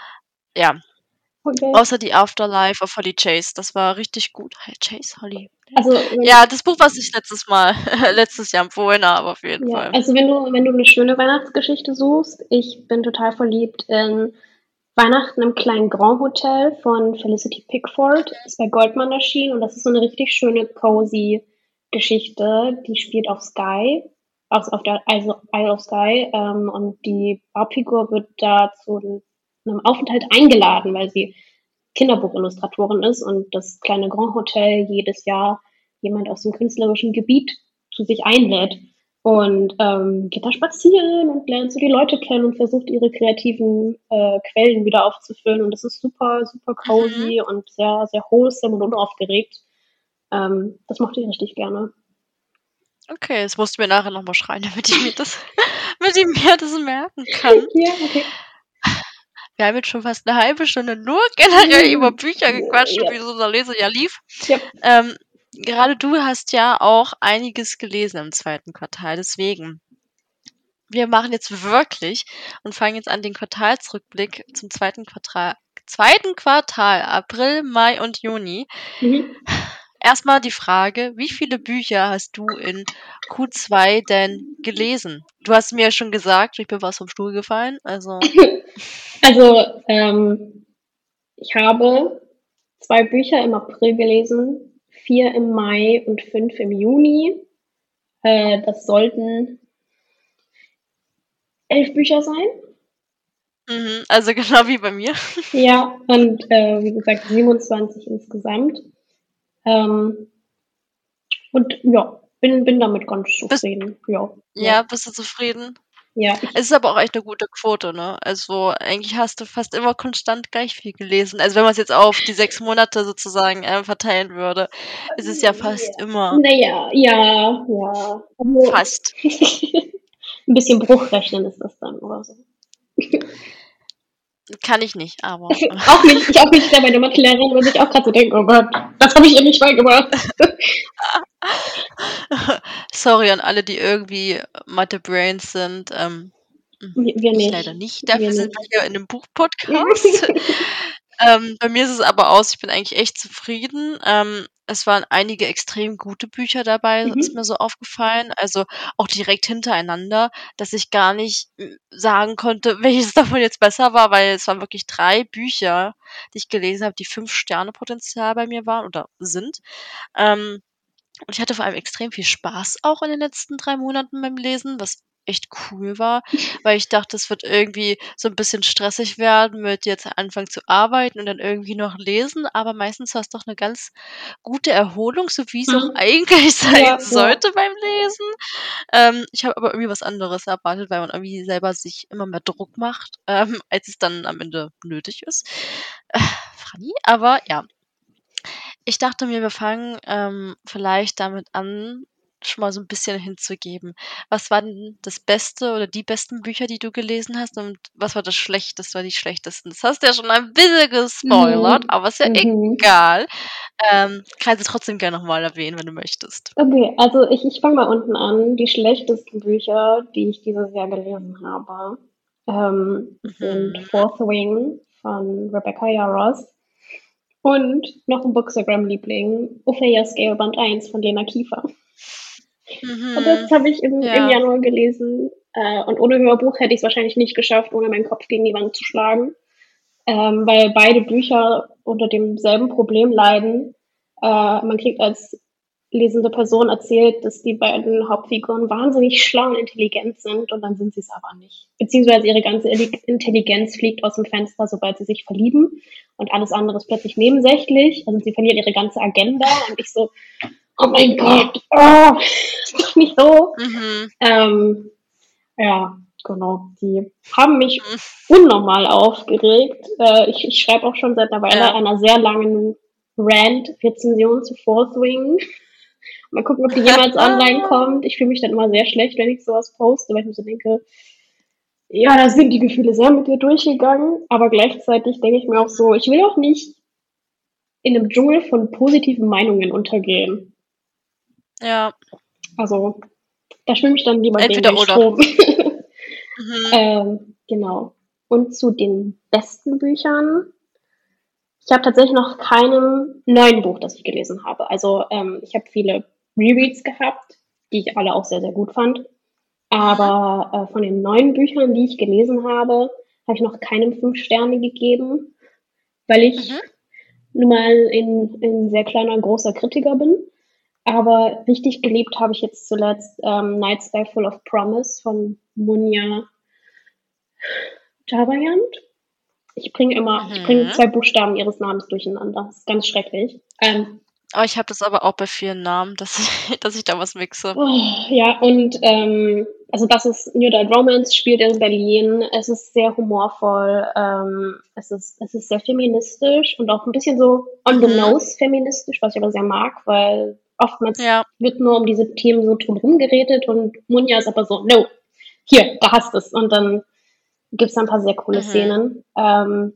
ja, Okay. außer die Afterlife of Holly Chase. Das war richtig gut. Hey, Chase, Holly. Also, wenn, Ja, das Buch, was ich letztes Mal letztes Jahr empfohlen habe, auf jeden ja, Fall. also wenn du, wenn du eine schöne Weihnachtsgeschichte suchst, ich bin total verliebt in Weihnachten im kleinen Grand Hotel von Felicity Pickford. Ist bei Goldman erschienen und das ist so eine richtig schöne, cozy Geschichte. Die spielt auf Sky, auf, auf der also Isle of Skye, ähm, und die Hauptfigur wird da zu einem Aufenthalt eingeladen, weil sie Kinderbuchillustratorin ist und das kleine Grand Hotel jedes Jahr jemand aus dem künstlerischen Gebiet zu sich einlädt und ähm, geht da spazieren und lernt so die Leute kennen und versucht ihre kreativen äh, Quellen wieder aufzufüllen und das ist super, super Mhm. cozy und sehr, sehr wholesome und unaufgeregt. Ähm, das mochte ich richtig gerne. Okay, das musst du mir nachher noch mal schreiben, damit ich mir das damit ich mir das merken kann. Ja, okay. Wir haben jetzt schon fast 'ne halbe Stunde nur generell über Mhm. Bücher gequatscht und Ja, wie so unser Lesejahr lief. ja. Ähm, gerade du hast ja auch einiges gelesen im zweiten Quartal, deswegen wir machen jetzt wirklich und fangen jetzt an, den Quartalsrückblick zum zweiten Quartal zweiten Quartal, April, Mai und Juni. Mhm. Erst mal die Frage: Wie viele Bücher hast du in Q zwei denn gelesen? Du hast mir ja schon gesagt, ich bin fast vom Stuhl gefallen, also Also, ähm, ich habe zwei Bücher im April gelesen, vier im Mai und fünf im Juni. Äh, das sollten elf Bücher sein. mhm, also genau wie bei mir. Ja, und äh, wie gesagt, siebenundzwanzig insgesamt. Ähm, und ja, bin, bin damit ganz Bist zufrieden. Ja, ja, ja. bist du zufrieden? Ja, ich Es ist aber auch echt 'ne gute Quote, ne? Also, eigentlich hast du fast immer konstant gleich viel gelesen. Also, wenn man's jetzt auf die sechs Monate sozusagen, äh, verteilen würde, ist es ja fast immer Na ja, ja, ja. Also fast. 'n bisschen Bruch rechnen ist das dann oder so. Kann ich nicht, aber Auch nicht, ich auch nicht, da meine Mathelehrerin würde sich auch grad so denken: „Oh Gott, das habe ich ihr nicht beigebracht.“ Sorry an alle, die irgendwie Mathe-Brains sind, ähm, hm, Wir wir ich leider nicht, nicht. wir Dafür sind nicht. wir hier in 'nem Buch-Podcast. Ähm, bei mir ist es aber aus, ich bin eigentlich echt zufrieden. Ähm, es waren einige extrem gute Bücher dabei, ist mir Mhm. so aufgefallen, also, auch direkt hintereinander, dass ich gar nicht, hm, sagen konnte, welches davon jetzt besser war, weil es waren wirklich drei Bücher, die ich gelesen habe, die fünf Sterne Potenzial bei mir waren oder sind. Ähm, und ich hatte vor allem extrem viel Spaß auch in den letzten drei Monaten beim Lesen, was echt cool war, weil ich dachte, es wird irgendwie so 'n bisschen stressig werden mit jetzt anfangen zu arbeiten und dann irgendwie noch lesen, aber meistens war's doch 'ne ganz gute Erholung, so wie's auch Mhm. eigentlich sein Ja, ja. sollte beim Lesen. Ähm, ich habe aber irgendwie was anderes erwartet, weil man irgendwie selber sich immer mehr Druck macht, ähm, als es dann am Ende nötig ist. Äh, funny, aber ja. Ich dachte mir, wir fangen, ähm, vielleicht damit an, schon mal so 'n bisschen hinzugeben. Was war denn das Beste oder die besten Bücher, die du gelesen hast und was war das Schlechteste oder die schlechtesten? Das hast du ja schon ein bisschen gespoilert, Mhm, aber ist ja mhm. egal. Ähm, kannst du trotzdem gern noch mal erwähnen, wenn du möchtest. Okay, also ich ich fange mal unten an. Die schlechtesten Bücher, die ich dieses Jahr gelesen habe, ähm, sind Mhm. „Fourth Wing“ von Rebecca Yarros und noch 'n Bookstagram-Liebling, „Ophelia Scale Band eins“ von Lena Kiefer. Und das Mhm. habe ich im im Ja. Januar gelesen, äh, und ohne Hörbuch hätte ich's wahrscheinlich nicht geschafft, ohne meinen Kopf gegen die Wand zu schlagen, ähm, weil beide Bücher unter demselben Problem leiden. Äh, man kriegt als lesende Person erzählt, dass die beiden Hauptfiguren wahnsinnig schlau und intelligent sind und dann sind sie's aber nicht. Beziehungsweise ihre ganze Illig Intelligenz fliegt aus'm Fenster, sobald sie sich verlieben und alles andere ist plötzlich nebensächlich. Also, sie verlieren ihre ganze Agenda und ich so: „Oh mein Gott, oh, ist doch nicht so.“ Mhm. Ähm, ja, genau. Die haben mich Hm. unnormal aufgeregt. Äh, ich ich schreibe auch schon seit 'ner Weile Ja. an 'ner sehr langen Rant-Rezension zu „Fourth Wing“. Mal gucken, ob die jemals online kommt. Ich fühle mich dann immer sehr schlecht, wenn ich so was poste, weil ich mir so denke ja, da sind die Gefühle sehr mit dir durchgegangen, aber gleichzeitig denke ich mir auch so: Mhm. „Ich will auch nicht in 'nem Dschungel von positiven Meinungen untergehen.“ Ja. Also, da schwimme ich dann lieber gegen Entweder den oder. Strom. Mhm. Ähm, genau. Und zu den besten Büchern ich habe tatsächlich noch keinem neuen Buch, das ich gelesen habe. Also, ähm, ich habe viele Rereads gehabt, die ich alle auch sehr, sehr gut fand. Mhm. Aber, äh, von den neuen Büchern, die ich gelesen habe, habe ich noch keinem fünf Sterne gegeben, weil ich Mhm. nun mal ein ein sehr kleiner, großer Kritiker bin. Aber richtig geliebt habe ich jetzt zuletzt, ähm, „Night Sky Full of Promise“ von Munya Chavayan. Ich bringe immer ich bringe Mhm. zwei Buchstaben ihres Namens durcheinander. Das ist ganz schrecklich. Ähm Oh, ich habe das aber auch bei vielen Namen, dass ich dass ich da was mixe. Ja, und, ähm also, das ist New Adult Romance, spielt in Berlin. Es ist sehr humorvoll, ähm, es ist es ist sehr feministisch und auch 'n bisschen so on the Mhm. nose feministisch, was ich aber sehr mag, weil oftmals Ja. wird nur um diese Themen so drum rum geredet und Munya ist aber so: „No, hier, da hast du's.“ Und dann gibt's da 'n paar sehr coole Mhm. Szenen. Ähm,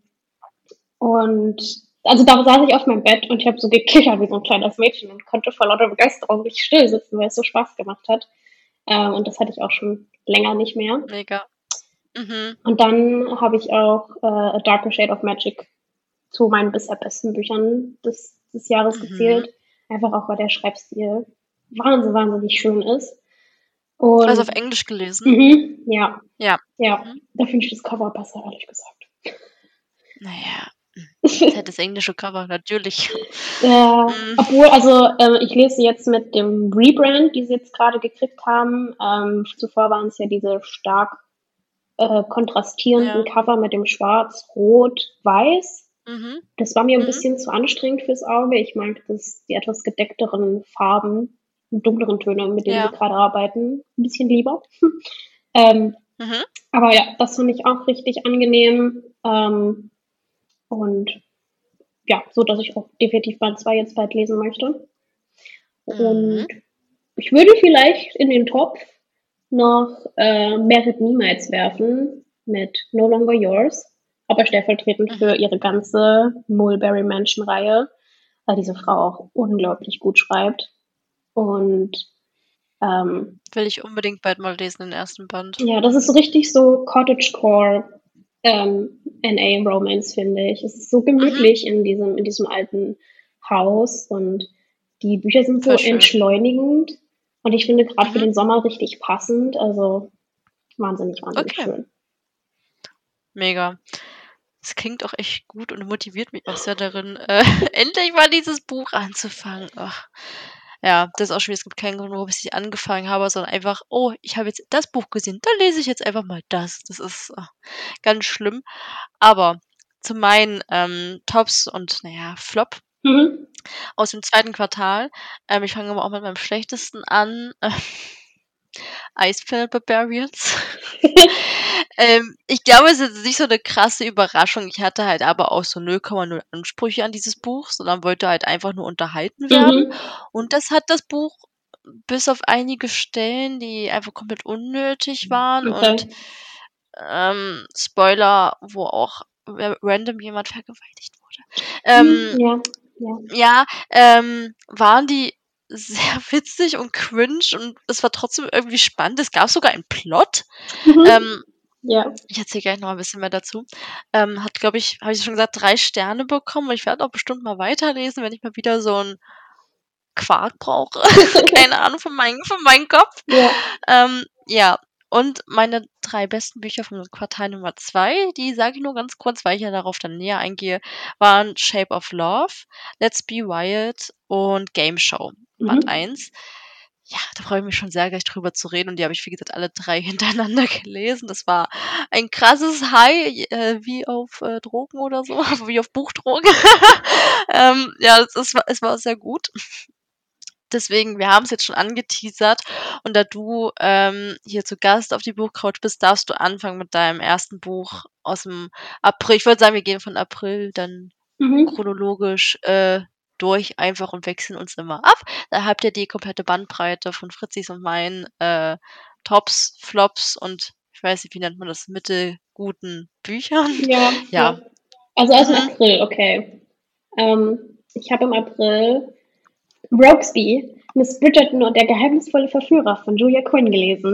und also, da saß ich auf meinem Bett und ich habe so gekichert wie so 'n kleines Mädchen und konnte vor lauter Begeisterung nicht still sitzen, weil es so Spaß gemacht hat. Ähm, und das hatte ich auch schon länger nicht mehr. Mega. Mhm. Und dann habe ich auch, äh, „A Darker Shade of Magic“ zu meinen bisher besten Büchern des des Jahres Mhm. gezählt, einfach auch, weil der Schreibstil wahnsi wahnsinnig schön ist. Also, auf Und Englisch gelesen? mhm, ja, Ja. ja, Mhm. da finde ich das Cover besser, ehrlich gesagt. Na ja, hm, ist halt das englische Cover, natürlich. Ja, Hm. obwohl also, äh, ich lese jetzt mit dem Rebrand, die sie jetzt grade gekriegt haben. Ähm, zuvor waren's ja diese stark, äh, kontrastierenden Ja. Cover mit dem Schwarz, Rot, Weiß. Mhm. Das war mir 'n Mhm. bisschen zu anstrengend fürs Auge. Ich mag das die etwas gedeckteren Farben und dunkleren Töne, mit denen sie Ja. grade arbeiten, 'n bisschen lieber. Ähm Mhm. Aber ja, das fand ich auch richtig angenehm. Ähm, und ja, so dass ich auch definitiv Band zwei jetzt bald lesen möchte. Mhm. Und ich würde vielleicht in den Topf noch äh, Merit Niemals werfen mit No Longer Yours, aber stellvertretend Mhm. für ihre ganze Mulberry Mansion-Reihe, weil diese Frau auch unglaublich gut schreibt. Und ähm, Will ich unbedingt bald mal lesen, den ersten Band. ja, das ist so richtig so Cottagecore ähm, N A-Romance, finde ich. Es ist so Mhm. gemütlich in diesem, in diesem alten Haus und die Bücher sind so Voll schön. entschleunigend und ich finde gerade für Mhm. den Sommer richtig passend. Also wahnsinnig, wahnsinnig Okay, schön. mega. Das klingt auch echt gut und motiviert mich auch sehr darin, äh, endlich mal dieses Buch anzufangen. Ach. Ja, das ist auch schon, es gibt keinen Grund, warum ich es nicht angefangen habe, sondern einfach, oh, ich habe jetzt das Buch gesehen, dann lese ich jetzt einfach mal das. Das ist ach, ganz schlimm. Aber zu meinen ähm, Tops und, naja, Flop Mhm. aus dem zweiten Quartal. Ähm, ich fange aber auch mit meinem schlechtesten an. Ice Planet Barbarians. ähm, ich glaube, es ist jetzt nicht so eine krasse Überraschung. Ich hatte halt aber auch so null Komma null Ansprüche an dieses Buch, sondern wollte halt einfach nur unterhalten werden. Mhm. Und das hat das Buch bis auf einige Stellen, die einfach komplett unnötig waren und Okay. ähm, Spoiler, wo auch ra- random jemand vergewaltigt wurde. Mhm. Ähm, Ja, ja. ja, ähm, waren die sehr witzig und cringe und es war trotzdem irgendwie spannend. Es gab sogar einen Plot. Mhm. Ähm, Ja. ich erzähle gleich noch ein bisschen mehr dazu. Ähm, hat, glaube ich, habe ich schon gesagt, drei Sterne bekommen und ich werde auch bestimmt mal weiterlesen, wenn ich mal wieder so einen Quark brauche. Keine Ahnung, von meinem von meinem Kopf. Ja. Ähm, ja, und meine drei besten Bücher vom Quartal Nummer zwei, die sage ich nur ganz kurz, weil ich ja darauf dann näher eingehe, waren Shape of Love, Let's Be Wild und Game Show, Band Mhm. eins. Ja, da freue ich mich schon sehr, gleich drüber zu reden und die habe ich, wie gesagt, alle drei hintereinander gelesen. Das war ein krasses High, äh, wie auf äh, Drogen oder so, wie auf Buchdrogen. ähm, ja, es, es, war, es war sehr gut. Deswegen, wir haben es jetzt schon angeteasert und da du ähm, hier zu Gast auf die Buchcouch bist, darfst du anfangen mit deinem ersten Buch aus dem April. Ich würde sagen, wir gehen von April dann Mhm. chronologisch äh, durch einfach und wechseln uns immer ab. Da habt ihr die komplette Bandbreite von Fritzis und meinen äh, Tops, Flops und ich weiß nicht, wie nennt man das, mittelguten Büchern. Ja, Ja. ja. Also aus dem Mhm. April, okay. Ähm, ich habe im April Rokesby, Miss Bridgerton und der geheimnisvolle Verführer von Julia Quinn gelesen.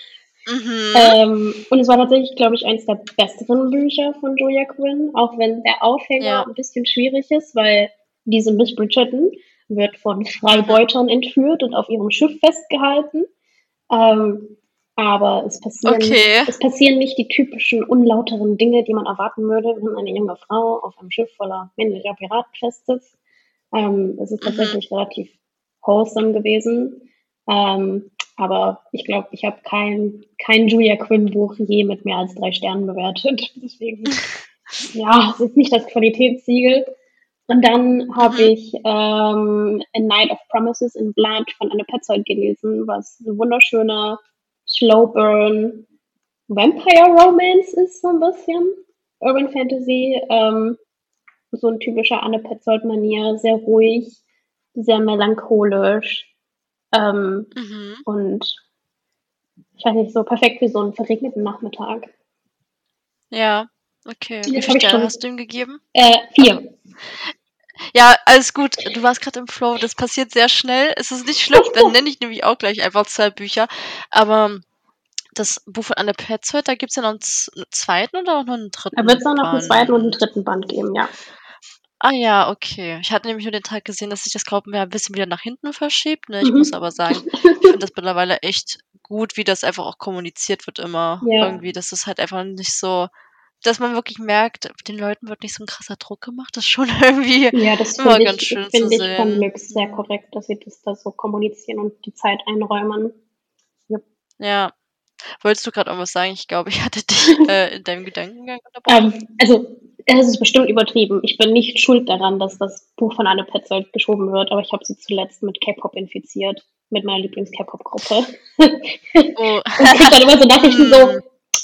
Mhm. ähm, und es war tatsächlich, glaube ich, eines der besseren Bücher von Julia Quinn, auch wenn der Aufhänger Ja. ein bisschen schwierig ist, weil diese Miss Bridgerton wird von Mhm. Freibeutern entführt und auf ihrem Schiff festgehalten. Ähm, aber es passieren, Okay. es passieren nicht die typischen unlauteren Dinge, die man erwarten würde, wenn eine junge Frau auf einem Schiff voller männlicher Piraten festsitzt. Ähm, es ist Mhm. tatsächlich relativ wholesome gewesen. Ähm, aber ich glaube, ich habe kein, kein Julia Quinn Buch je mit mehr als drei Sternen bewertet. Deswegen, ja, es ist nicht das Qualitätssiegel. Und dann habe Mhm. ich ähm, A Night of Promises in Blood von Anne Petzold gelesen, was eine wunderschöne Slow Burn Vampire Romance ist, so ein bisschen. Urban Fantasy, ähm, so ein typischer Anne Petzold-Manier, sehr ruhig, sehr melancholisch ähm, Mhm. und ich weiß nicht, so perfekt für so einen verregneten Nachmittag. Ja, okay. Wie Jetzt viele habe ich Sterne schon hast du ihm gegeben? äh, Ach, vier. ja, alles gut. Du warst gerade im Flow. Das passiert sehr schnell. Es ist nicht schlimm. Dann nenne ich nämlich auch gleich einfach zwei Bücher. Aber das Buch von Anne Petzold, da gibt's ja noch einen z- einen zweiten oder auch noch einen Da wird dritten es dann noch einen zweiten und einen Band? dritten Band geben, ja. Ah ja, okay. Ich hatte nämlich nur den Tag gesehen, dass sich das Glauben ja ein bisschen wieder nach hinten verschiebt. Ne? Ich muss Mhm. aber sagen, ich finde das mittlerweile echt gut, wie das einfach auch kommuniziert wird immer. Ja, Irgendwie, das ist halt einfach nicht so, dass man wirklich merkt, den Leuten wird nicht so ein krasser Druck gemacht. Das ist schon irgendwie ja, das immer finde ganz ich, schön zu finde ich von sehen. Lux sehr Mhm. korrekt, dass sie das da so kommunizieren und die Zeit einräumen. Jupp. Ja. Wolltest du gerade irgendwas sagen? Ich glaube, ich hatte dich äh, in deinem Gedankengang unterbrochen. Ähm, also, es ist bestimmt übertrieben. Ich bin nicht schuld daran, dass das Buch von Anne Petzold geschoben wird, aber ich habe sie zuletzt mit K-Pop infiziert, mit meiner Lieblings-K-Pop-Gruppe. Oh. Und krieg dann immer so Nachrichten so, Hm.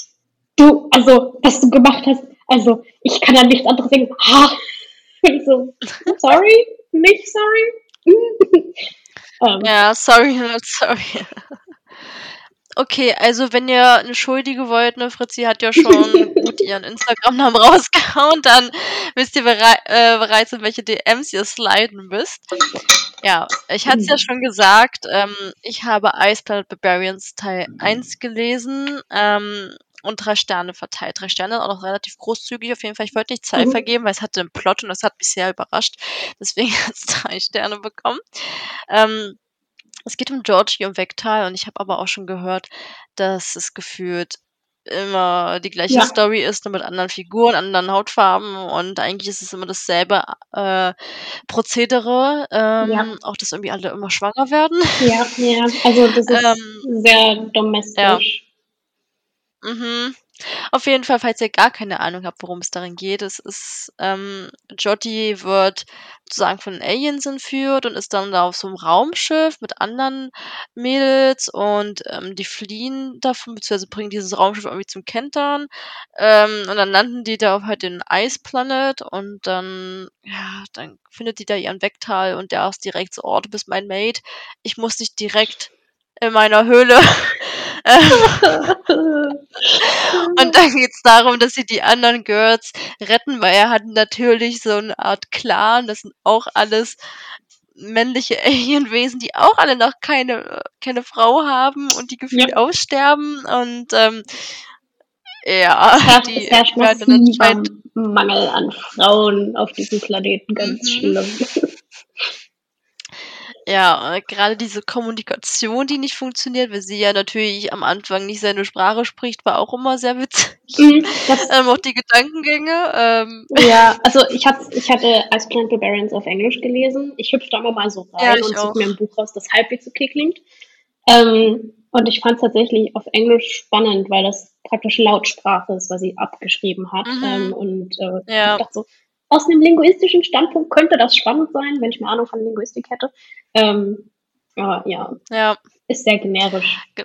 du, also, was du gemacht hast, also, ich kann an nichts anderes denken. Ha! Und ich so, sorry, nicht sorry. ähm, Ja, sorry, not sorry. Okay, also wenn ihr eine Schuldige wollt, ne, Fritzi hat ja schon gut ihren Instagram-Namen rausgehauen, dann wisst ihr berei äh, bereits, in welche D Ms ihr sliden müsst. Ja, ich hatte es ja schon gesagt, ähm, ich habe Ice Planet Barbarians Teil eins gelesen, ähm, und drei Sterne verteilt. drei Sterne, auch noch relativ großzügig auf jeden Fall. Ich wollte nicht zwei Mhm. vergeben, weil es hatte 'n Plot und das hat mich sehr überrascht. Deswegen hat's drei Sterne bekommen. Ähm, es geht um Georgie und Vectal und ich habe aber auch schon gehört, dass es gefühlt immer die gleiche Ja, Story ist, nur mit anderen Figuren, anderen Hautfarben und eigentlich ist es immer dasselbe, äh, Prozedere, ja, ähm, auch dass irgendwie alle immer schwanger werden. ja, ja. Also, das ist Ähm, sehr ja. domestisch. Mhm. Auf jeden Fall, falls ihr gar keine Ahnung habt, worum es darin geht, es ist, ähm, Jodie wird sozusagen von Aliens entführt und ist dann da auf so einem Raumschiff mit anderen Mädels und, ähm, die fliehen davon, beziehungsweise bringen dieses Raumschiff irgendwie zum Kentern. Ähm, und dann landen die da auf halt den Ice Planet und dann ja, dann findet die da ihren Vectal und der ist direkt so: „Oh, du bist mein Mate. Ich muss dich direkt in meiner Höhle, ähm“ Und dann geht's darum, dass sie die anderen Girls retten, weil er hat natürlich so 'ne Art Clan. Das sind auch alles männliche Alienwesen, die auch alle noch keine keine Frau haben und die Ja, gefühlt aussterben und, ähm, ja, es herrscht, es die herrscht werden dann anscheinend massiver Mangel an Frauen auf diesem Planeten, ganz mhm. schlimm. Ja, äh, grade diese Kommunikation, die nicht funktioniert, weil sie ja natürlich am Anfang nicht seine Sprache spricht, war auch immer sehr witzig. Mhm, das Ähm, auch die Gedankengänge, ähm ja, also ich hatte ich hatte Ice Planet Barbarians auf Englisch gelesen. Ich hüpfe da immer mal so Ja, rein ich und suche mir auch. ein Buch raus, das halbwegs okay klingt. Ähm, und ich fand's tatsächlich auf Englisch spannend, weil das praktisch Lautsprache ist, was sie abgeschrieben hat. Ähm, Mhm. und äh, ich Ja, dachte so, aus einem linguistischen Standpunkt könnte das spannend sein, wenn ich mehr Ahnung von Linguistik hätte. Ähm, aber ja, ja. ist sehr generisch. Ge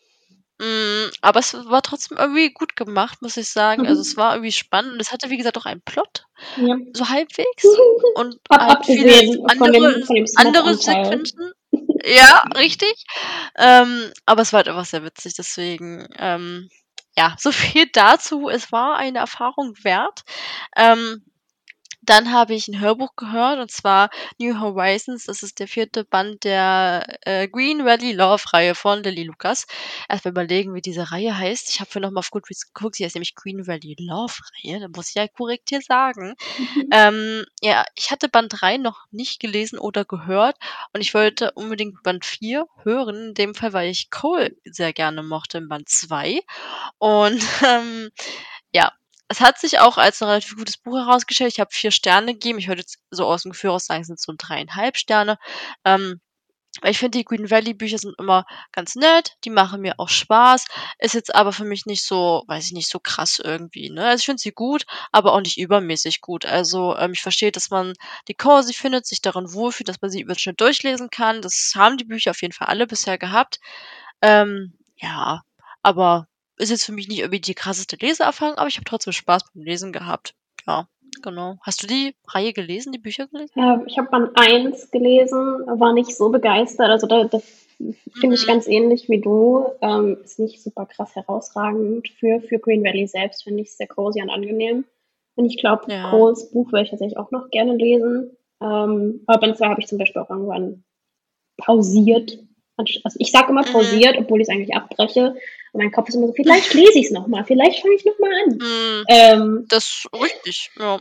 mhm, aber es war trotzdem irgendwie gut gemacht, muss ich sagen. Also, es Mhm. war irgendwie spannend und es hatte, wie gesagt, auch einen Plot, Ja. so halbwegs und Ab, halt viele s abgesehen von andere dem, von dem andere Smut-Anteil. Sequenzen. Ja, richtig. Ähm, aber es war halt einfach sehr witzig, deswegen, ähm, ja, so viel dazu. Es war eine Erfahrung wert. Ähm Dann habe ich 'n Hörbuch gehört und zwar „New Horizons“. Das ist der vierte Band der, äh, Green Valley Love-Reihe von Lilly Lucas. Erst mal überlegen, wie diese Reihe heißt. Ich habe vorhin noch mal auf Goodreads geguckt, sie heißt nämlich Green Valley Love-Reihe, da muss ich ja korrekt hier sagen. Ähm, ja, ich hatte Band drei noch nicht gelesen oder gehört und ich wollte unbedingt Band vier hören, in dem Fall, weil ich Cole sehr gerne mochte in Band zwei. Und, ähm, ja, es hat sich auch als 'n relativ gutes Buch herausgestellt. Ich habe vier Sterne gegeben. Ich würde jetzt so aus'm Gefühl raus sagen, es sind so dreieinhalb Sterne. Ähm, weil ich finde, die Green Valley Bücher sind immer ganz nett, die machen mir auch Spaß, ist jetzt aber für mich nicht so, weiß ich nicht, so krass irgendwie, ne? Also, ich finde sie gut, aber auch nicht übermäßig gut. Also, ähm, ich verstehe, dass man die cozy findet, sich darin wohlfühlt, dass man sie über schnell durchlesen kann. Das haben die Bücher auf jeden Fall alle bisher gehabt. Ähm, ja, aber ist jetzt für mich nicht irgendwie die krasseste Leseerfahrung, aber ich habe trotzdem Spaß beim Lesen gehabt. Ja, genau. Hast du die Reihe gelesen, die Bücher gelesen? Äh, ich habe Band eins gelesen, war nicht so begeistert. Also da, das finde ich Mhm. ganz ähnlich wie du. Ähm, ist nicht super krass herausragend. Für, für Green Valley selbst finde ich es sehr cozy und angenehm. Und ich glaube, Ja. Coles Buch würde ich tatsächlich auch noch gerne lesen. Ähm, aber Band zwei habe ich zum Beispiel auch irgendwann pausiert. Also ich sage immer Mhm. pausiert, obwohl ich es eigentlich abbreche. Und mein Kopf ist immer so, vielleicht lese ich es nochmal, vielleicht fange ich nochmal an. Mhm. Ähm, Das richtig, ja.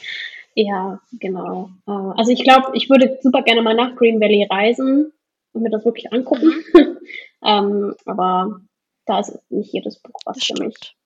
ja, genau. Äh, also ich glaube, ich würde super gerne mal nach Green Valley reisen und mir das wirklich angucken. Mhm. ähm, aber da ist nicht jedes Buch was Das für mich. stimmt.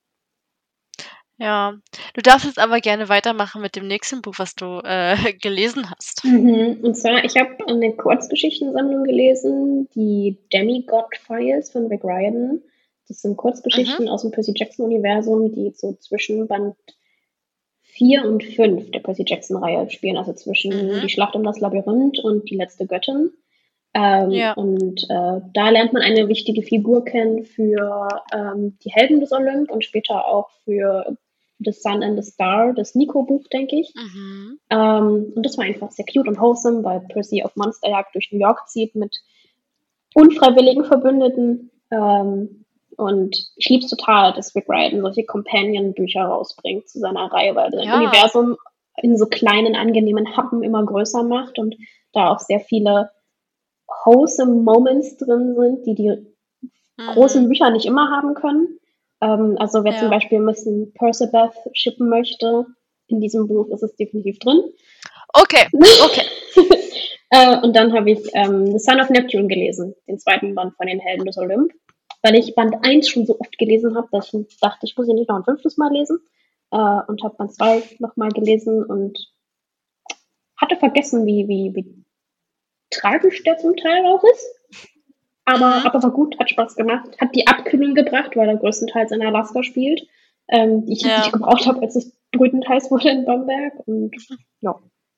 Ja. Du darfst jetzt aber gerne weitermachen mit dem nächsten Buch, was du, äh, gelesen hast. Mhm. Und zwar, ich habe eine Kurzgeschichtensammlung gelesen, die Demigod Files von Rick Riordan. Das sind Mhm. Kurzgeschichten aus dem Percy Jackson-Universum, die so zwischen Band vier und fünf der Percy Jackson-Reihe spielen, also zwischen Mhm. Die Schlacht um das Labyrinth und Die letzte Göttin. Ähm, Ja. und äh, da lernt man eine wichtige Figur kennen für ähm, die Helden des Olymp und später auch für The Sun and the Star, das Nico-Buch, denke ich. Mhm. Ähm, und das war einfach sehr cute und wholesome, weil Percy auf Monsterjagd durch New York zieht mit unfreiwilligen Verbündeten. Ähm, und ich liebe es total, dass Rick Riordan solche Companion-Bücher rausbringt zu seiner Reihe, weil er sein Ja. Universum in so kleinen, angenehmen Happen immer größer macht und da auch sehr viele wholesome Moments drin sind, die die großen Mhm. Bücher nicht immer haben können. Ähm, also wer zum Ja. Beispiel Miss Percabeth shippen möchte, in diesem Buch ist es definitiv drin. Okay, okay. äh, und dann habe ich ähm, The Son of Neptune gelesen, den zweiten Band von den Helden des Olymp, weil ich Band eins schon so oft gelesen habe, dass ich dachte, ich muss ihn nicht noch ein fünftes Mal lesen. Äh, und habe Band zwei nochmal gelesen und hatte vergessen, wie, wie, wie tragisch der zum Teil auch ist. Aber, Mhm. aber war gut, hat Spaß gemacht, hat die Abkühlung gebracht, weil er größtenteils in Alaska spielt, ähm, die ich jetzt Ja. nicht gebraucht habe, als es brütend heiß wurde in Bamberg. Und ja.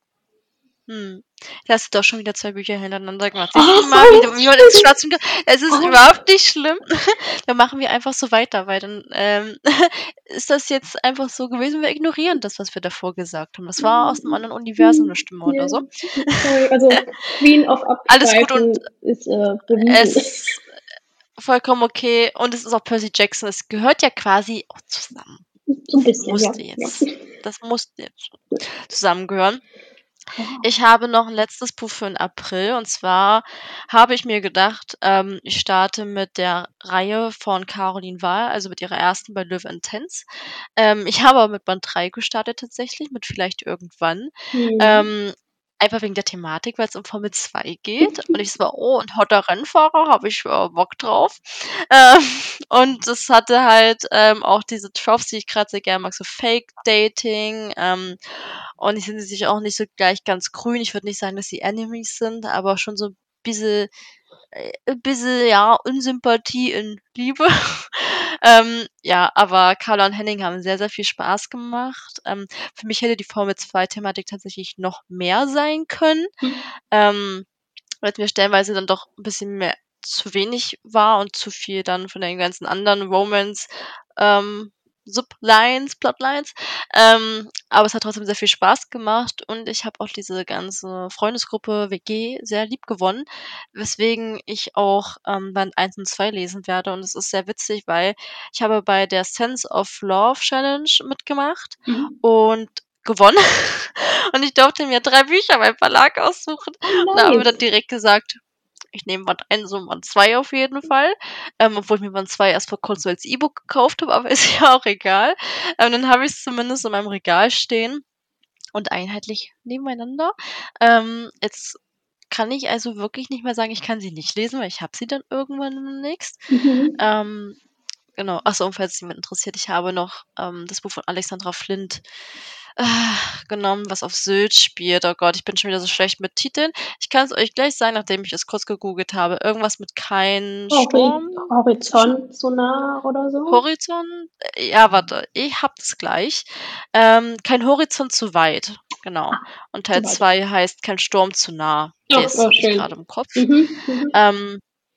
Hm. Da hast du doch schon wieder zwei Bücher hintereinander gemacht. Ah, Siehst du mal, wie, wie man ins Schwarze Es ist Ah. überhaupt nicht schlimm. Dann machen wir einfach so weiter, weil dann ähm, ist das jetzt einfach so gewesen. Wir ignorieren das, was wir davor gesagt haben. Das war aus einem anderen Universum eine Stimme oder so. Sorry, also Queen of Alles gut und Abschweifen ist äh, bewiesen. es vollkommen okay. Und es ist auch Percy Jackson. Es gehört ja quasi auch zusammen. So ein bisschen, ja. Musste jetzt. ja. Das musste jetzt zusammengehören. Ich habe noch ein letztes Buch für den April und zwar habe ich mir gedacht, ähm, ich starte mit der Reihe von Caroline Wahl, also mit ihrer ersten bei Löwe Intense. Ähm, ich habe aber mit Band drei gestartet tatsächlich, mit Vielleicht irgendwann. Hm. Ähm, einfach wegen der Thematik, weil es um Formel zwei geht. Und ich so, oh, und hotter Rennfahrer, habe ich äh, Bock drauf. Ähm, und es hatte halt ähm, auch diese Tropes, die ich gerade sehr gerne mag, so Fake-Dating. Ähm, und die sind sich auch nicht so gleich ganz grün. Ich würde nicht sagen, dass sie Enemies sind, aber schon so ein bisschen, äh, ein bisschen, ja, Unsympathie in Liebe. ähm, ja, aber Carla und Henning haben sehr, sehr viel Spaß gemacht. Ähm, für mich hätte die Formel zwei Thematik tatsächlich noch mehr sein können. Hm. Ähm, weil es mir stellenweise dann doch ein bisschen mehr zu wenig war und zu viel dann von den ganzen anderen Romance, ähm, Sublines, Plotlines. Ähm, aber es hat trotzdem sehr viel Spaß gemacht und ich habe auch diese ganze Freundesgruppe W G sehr lieb gewonnen, weswegen ich auch ähm, Band eins und zwei lesen werde. Und es ist sehr witzig, weil ich habe bei der Sense of Love Challenge mitgemacht Mhm. und gewonnen. Und ich durfte mir drei Bücher beim Verlag aussuchen. Oh, Und da haben wir nice. dann direkt gesagt, ich nehme Band eins und Band zwei auf jeden Fall. Ähm, obwohl ich mir Band zwei erst vor kurzem als E-Book gekauft habe, aber ist ja auch egal. Ähm, dann habe ich es zumindest in meinem Regal stehen und einheitlich nebeneinander. Ähm, jetzt kann ich also wirklich nicht mehr sagen, ich kann sie nicht lesen, weil ich habe sie dann irgendwann demnächst. Mhm. Ähm, genau. Achso, und falls es jemand interessiert, ich habe noch ähm, das Buch von Alexandra Flint äh, genommen, was auf Sylt spielt. Oh Gott, ich bin schon wieder so schlecht mit Titeln. Ich kann es euch gleich sagen, nachdem ich es kurz gegoogelt habe. Irgendwas mit kein Sturm Hori zwischen Horizont so nah oder so? Horizont. Äh, Ja, warte, ich hab's gleich. Ähm, kein Horizont zu weit. Genau. Und Teil Zu weit. zwei heißt kein Sturm zu nah. Oh, Das oh habe ich schön. gerade im Kopf. Mhm. Mhm. Ähm,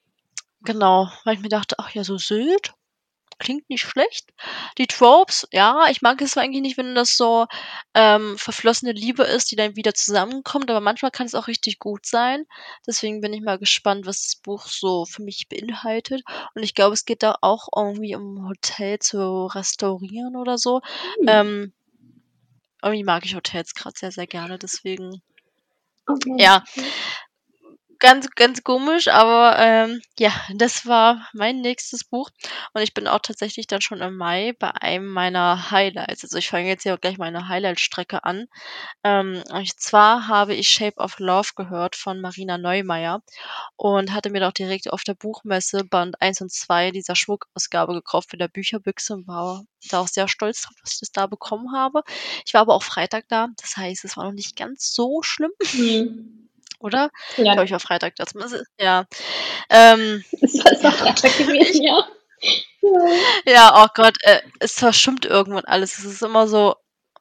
genau, weil ich mir dachte, ach ja, so Sylt klingt nicht schlecht. Die Tropes, ja, ich mag es eigentlich nicht, wenn das so ähm, verflossene Liebe ist, die dann wieder zusammenkommt, aber manchmal kann es auch richtig gut sein. Deswegen bin ich mal gespannt, was das Buch so für mich beinhaltet. Und ich glaube, es geht da auch irgendwie um ein Hotel zu restaurieren oder so. Hm. Ähm, irgendwie mag ich Hotels gerade sehr, sehr gerne, deswegen, Okay. ja. Ganz, ganz komisch, aber ähm, ja, das war mein nächstes Buch. Und ich bin auch tatsächlich dann schon im Mai bei einem meiner Highlights. Also ich fange jetzt hier gleich meine Highlight-Strecke an. Ähm, und zwar habe ich Shape of Love gehört von Marina Neumeier und hatte mir doch direkt auf der Buchmesse Band eins und zwei dieser Schmuckausgabe gekauft für der Bücherbüchse und war da auch sehr stolz drauf, dass ich das da bekommen habe. Ich war aber auch Freitag da, das heißt, es war noch nicht ganz so schlimm. Hm. Oder? Ja. Ich glaube, ich war Freitag da. Zumindest, ja. Ähm, Es war, es war ja. Freitag gewesen, Ich, ja. ja. ja, oh Gott, äh, es verschwimmt irgendwann alles. Es ist immer so,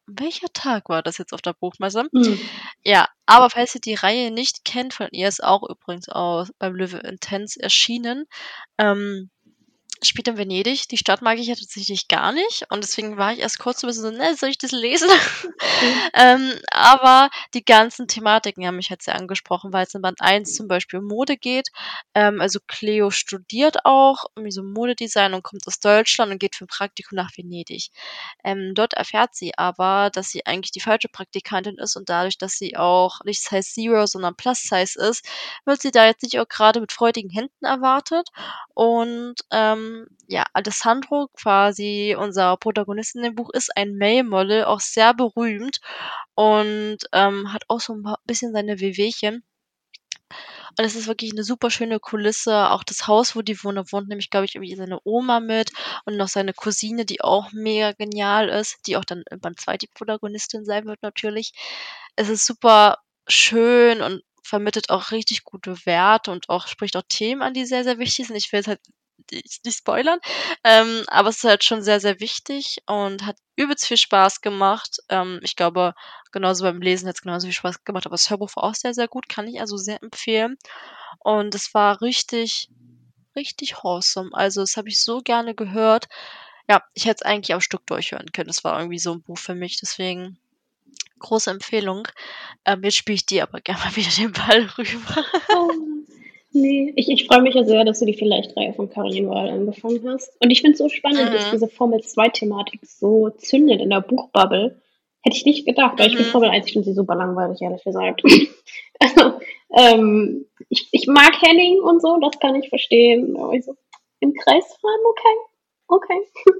welcher Tag war das jetzt auf der Buchmesse? Mhm. Ja, aber falls ihr die Reihe nicht kennt, von ihr ist auch übrigens auch beim Löwe Intense erschienen. Ähm, spielt in Venedig. Die Stadt mag ich ja tatsächlich gar nicht und deswegen war ich erst kurz so 'n bisschen so: „Ne, soll ich das lesen?“ Okay. Ähm, aber die ganzen Thematiken haben mich halt sehr angesprochen, weil's in Band eins zum Beispiel um Mode geht. Ähm, also Cleo studiert auch irgendwie so Modedesign und kommt aus Deutschland und geht für 'n Praktikum nach Venedig. Ähm, dort erfährt sie aber, dass sie eigentlich die falsche Praktikantin ist und dadurch, dass sie auch nicht Size Zero, sondern Plus Size ist, wird sie da jetzt nicht auch grade mit freudigen Händen erwartet. Und, ähm, ja, Alessandro, quasi unser Protagonist in dem Buch, ist ein Male-Model, auch sehr berühmt und, ähm, hat auch so 'n paar bisschen seine Wehwehchen. Und es ist wirklich 'ne super schöne Kulisse. Auch das Haus, wo die wohnen, da wohnt nämlich, glaube ich, irgendwie seine Oma mit und noch seine Cousine, die auch mega genial ist, die auch dann in Band zwei die Protagonistin sein wird natürlich. Es ist super schön und vermittelt auch richtig gute Werte und auch spricht auch Themen an, die sehr, sehr wichtig sind. Ich will jetzt halt nicht nicht spoilern, ähm, aber es ist halt schon sehr, sehr wichtig und hat übelst viel Spaß gemacht. Ähm, ich glaube, genauso beim Lesen hat's genauso viel Spaß gemacht, aber das Hörbuch war auch sehr, sehr gut, kann ich also sehr empfehlen. Und es war richtig, richtig wholesome. Also, das habe ich so gerne gehört. Ja, ich hätte es eigentlich am Stück durchhören können. Das war irgendwie so 'n Buch für mich, deswegen große Empfehlung. Ähm, jetzt spiele ich dir aber gerne mal wieder den Ball rüber. Oh, ne. Ich ich freue mich ja sehr, dass du die Vielleicht-Reihe von Caroline Wahl angefangen hast. Und ich finde es so spannend, dass Mhm. diese Formel-zwei-Thematik so zündet in der Buchbubble. Hätte ich nicht gedacht, weil ich finde Mhm. Formel eins, ich finde sie super langweilig, ehrlich gesagt. Also, ähm, ich ich mag Henning und so, das kann ich verstehen, aber ich so im Kreis fahren, okay, okay.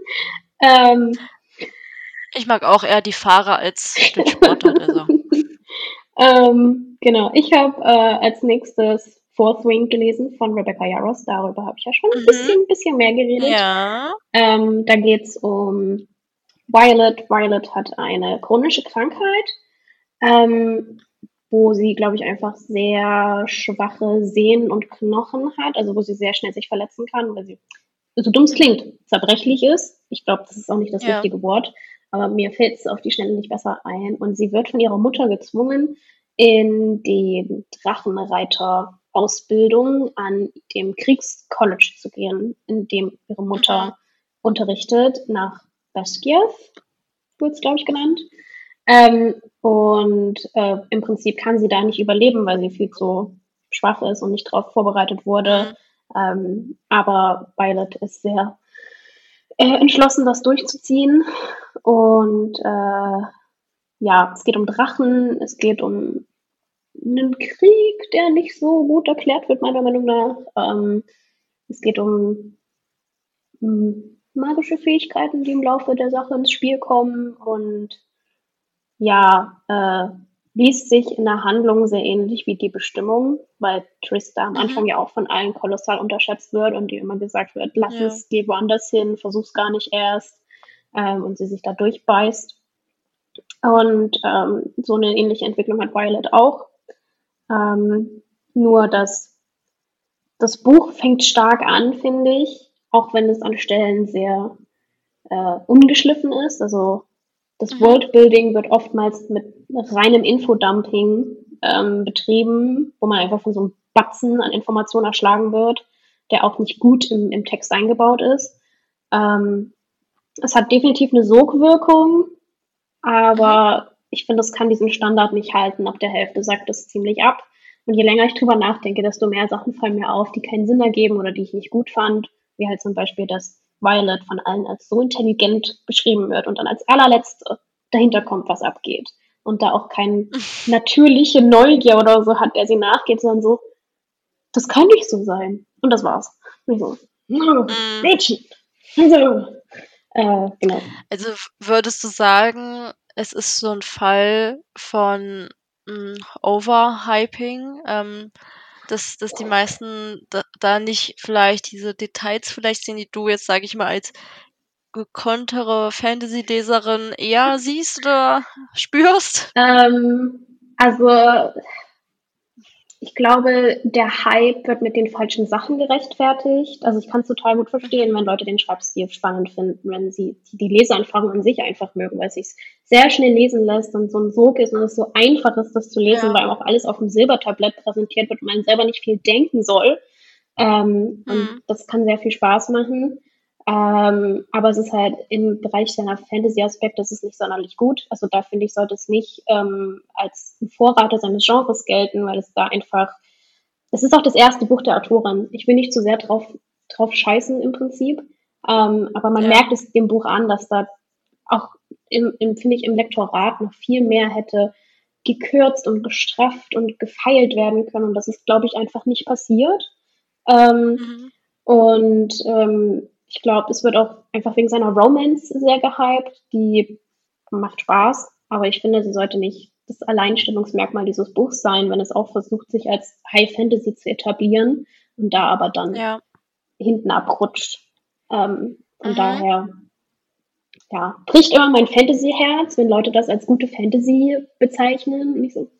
Ähm Ich mag auch eher die Fahrer als den Sportler, also Ähm, genau, ich habe, äh, als Nächstes Fourth Wing gelesen von Rebecca Yarros. Darüber habe ich ja schon 'n Mhm. bisschen bisschen mehr geredet. Ja. Ähm, da geht's um Violet. Violet hat eine chronische Krankheit, ähm, wo sie, glaube ich, einfach sehr schwache Sehnen und Knochen hat, also, wo sie sehr schnell sich verletzen kann, weil sie, so dumm es Mhm. klingt, zerbrechlich ist. Ich glaube, das ist auch nicht das Ja. richtige Wort, aber mir fällt's auf die Schnelle nicht besser ein. Und sie wird von ihrer Mutter gezwungen, in die Drachenreiter-Ausbildung an dem Kriegscollege zu gehen, in dem ihre Mhm. Mutter unterrichtet, nach Basgiath wird's, glaube ich, genannt. Ähm, und, äh, im Prinzip kann sie da nicht überleben, weil sie viel zu schwach ist und nicht drauf vorbereitet wurde. Mhm. Ähm, aber Violet ist sehr, äh, entschlossen, das durchzuziehen. Und, äh, ja, es geht um Drachen, es geht um 'nen Krieg, der nicht so gut erklärt wird, meiner Meinung nach. Ähm, es geht um hm, magische Fähigkeiten, die im Laufe der Sache ins Spiel kommen und ja, äh, liest sich in der Handlung sehr ähnlich wie Die Bestimmung, weil Trista am Mhm. Anfang ja auch von allen kolossal unterschätzt wird und ihr immer gesagt wird: „Lass Ja. es, geh woanders hin, versuch's gar nicht erst“, ähm, und sie sich da durchbeißt. Und, ähm, so 'ne ähnliche Entwicklung hat Violet auch. Ähm, nur dass das Buch fängt stark an, finde ich, auch wenn es an Stellen sehr, äh, ungeschliffen ist. Also, das Mhm. Worldbuilding wird oftmals mit reinem Infodumping, ähm, betrieben, wo man einfach von so 'nem Batzen an Informationen erschlagen wird, der auch nicht gut im im Text eingebaut ist. Ähm, es hat definitiv 'ne Sogwirkung, Mhm. aber ich finde, es kann diesen Standard nicht halten. Ab der Hälfte sackt es ziemlich ab. Und je länger ich drüber nachdenke, desto mehr Sachen fallen mir auf, die keinen Sinn ergeben oder die ich nicht gut fand, wie halt zum Beispiel, dass Violet von allen als so intelligent beschrieben wird und dann als Allerletzte dahinter kommt, was abgeht. Und da auch kein natürliche Neugier oder so hat, der sie nachgeht, sondern so: „Das kann nicht so sein.“ Und das war's. Und ich so: Mhm. „Mädchen!“ Also, äh, genau. Also, w würdest du sagen, es ist so 'n Fall von, hm, Overhyping, ähm, dass dass die meisten da da nicht vielleicht diese Details vielleicht sehen, die du jetzt, sage ich mal, als gekonntere Fantasyleserin eher siehst oder spürst? Ähm, also ich glaube, der Hype wird mit den falschen Sachen gerechtfertigt. Also ich kann es total gut verstehen, wenn Leute den Schreibstil spannend finden, wenn sie die Leseanfang an sich einfach mögen, weil es sich sehr schnell lesen lässt und so ein Sog ist und es so einfach ist, das zu lesen, Ja. weil auch alles auf dem Silbertablett präsentiert wird und man selber nicht viel denken soll. Ähm, und Mhm. das kann sehr viel Spaß machen. Ähm, aber es ist halt im Bereich seiner Fantasy-Aspekte, das ist nicht sonderlich gut. Also da finde ich, sollte es nicht ähm, als ein Vorreiter seines Genres gelten, weil es da einfach, es ist auch das erste Buch der Autorin. Ich will nicht zu sehr drauf, drauf scheißen im Prinzip. Ähm, aber man Ja. merkt es dem Buch an, dass da auch im, im finde ich, im Lektorat noch viel mehr hätte gekürzt und gestrafft und gefeilt werden können. Und das ist, glaube ich, einfach nicht passiert. Ähm, Mhm. und ähm, ich glaube, es wird auch einfach wegen seiner Romance sehr gehypt. Die macht Spaß, aber ich finde, sie sollte nicht das Alleinstellungsmerkmal dieses Buchs sein, wenn es auch versucht, sich als High Fantasy zu etablieren und da aber dann Ja. hinten abrutscht. Ähm, von Mhm. daher, ja, bricht immer mein Fantasy-Herz, wenn Leute das als gute Fantasy bezeichnen. Und ich so,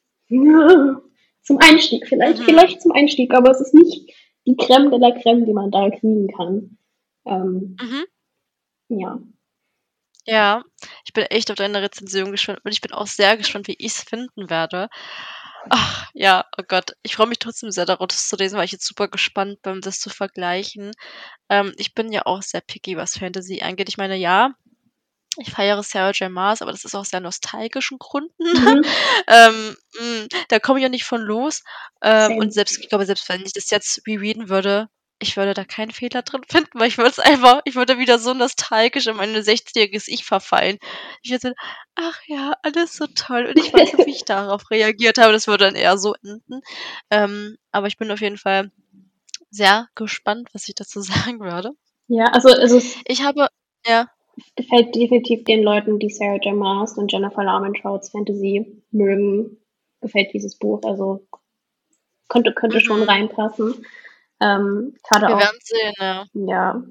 zum Einstieg vielleicht, Mhm. vielleicht zum Einstieg, aber es ist nicht die Creme de la Creme, die man da kriegen kann. Ähm, Mhm. ja. Ja, ich bin echt auf deine Rezension gespannt und ich bin auch sehr gespannt, wie ich es finden werde. Ach, ja, oh Gott, ich freue mich trotzdem sehr darauf, das zu lesen, weil ich jetzt super gespannt bin, das zu vergleichen. Ähm, ich bin ja auch sehr picky, was Fantasy angeht. Ich meine, ja, ich feiere Sarah J. Maas, aber das ist aus sehr nostalgischen Gründen. Mhm. Ähm, hm, da komme ich ja nicht von los. Ähm, und Same. selbst ich glaube, selbst wenn ich das jetzt rereaden würde, ich würde da keinen Fehler drin finden, weil ich würde es einfach ich würde wieder so nostalgisch in mein sechzehnjähriges Ich verfallen. Ich würde so: „Ach ja, alles so toll." Und ich weiß noch, wie ich darauf reagiert habe. Das würde dann eher so enden. Ähm, aber ich bin auf jeden Fall sehr gespannt, was ich dazu sagen werde. Ja, also, also es Ich habe ja, gefällt definitiv den Leuten, die Sarah J. Maas und Jennifer Larmenschouts Fantasy mögen, gefällt dieses Buch. Also könnte, könnte schon mhm. reinpassen. Ähm, gerade Wir auch, werden sehen, ja. ja,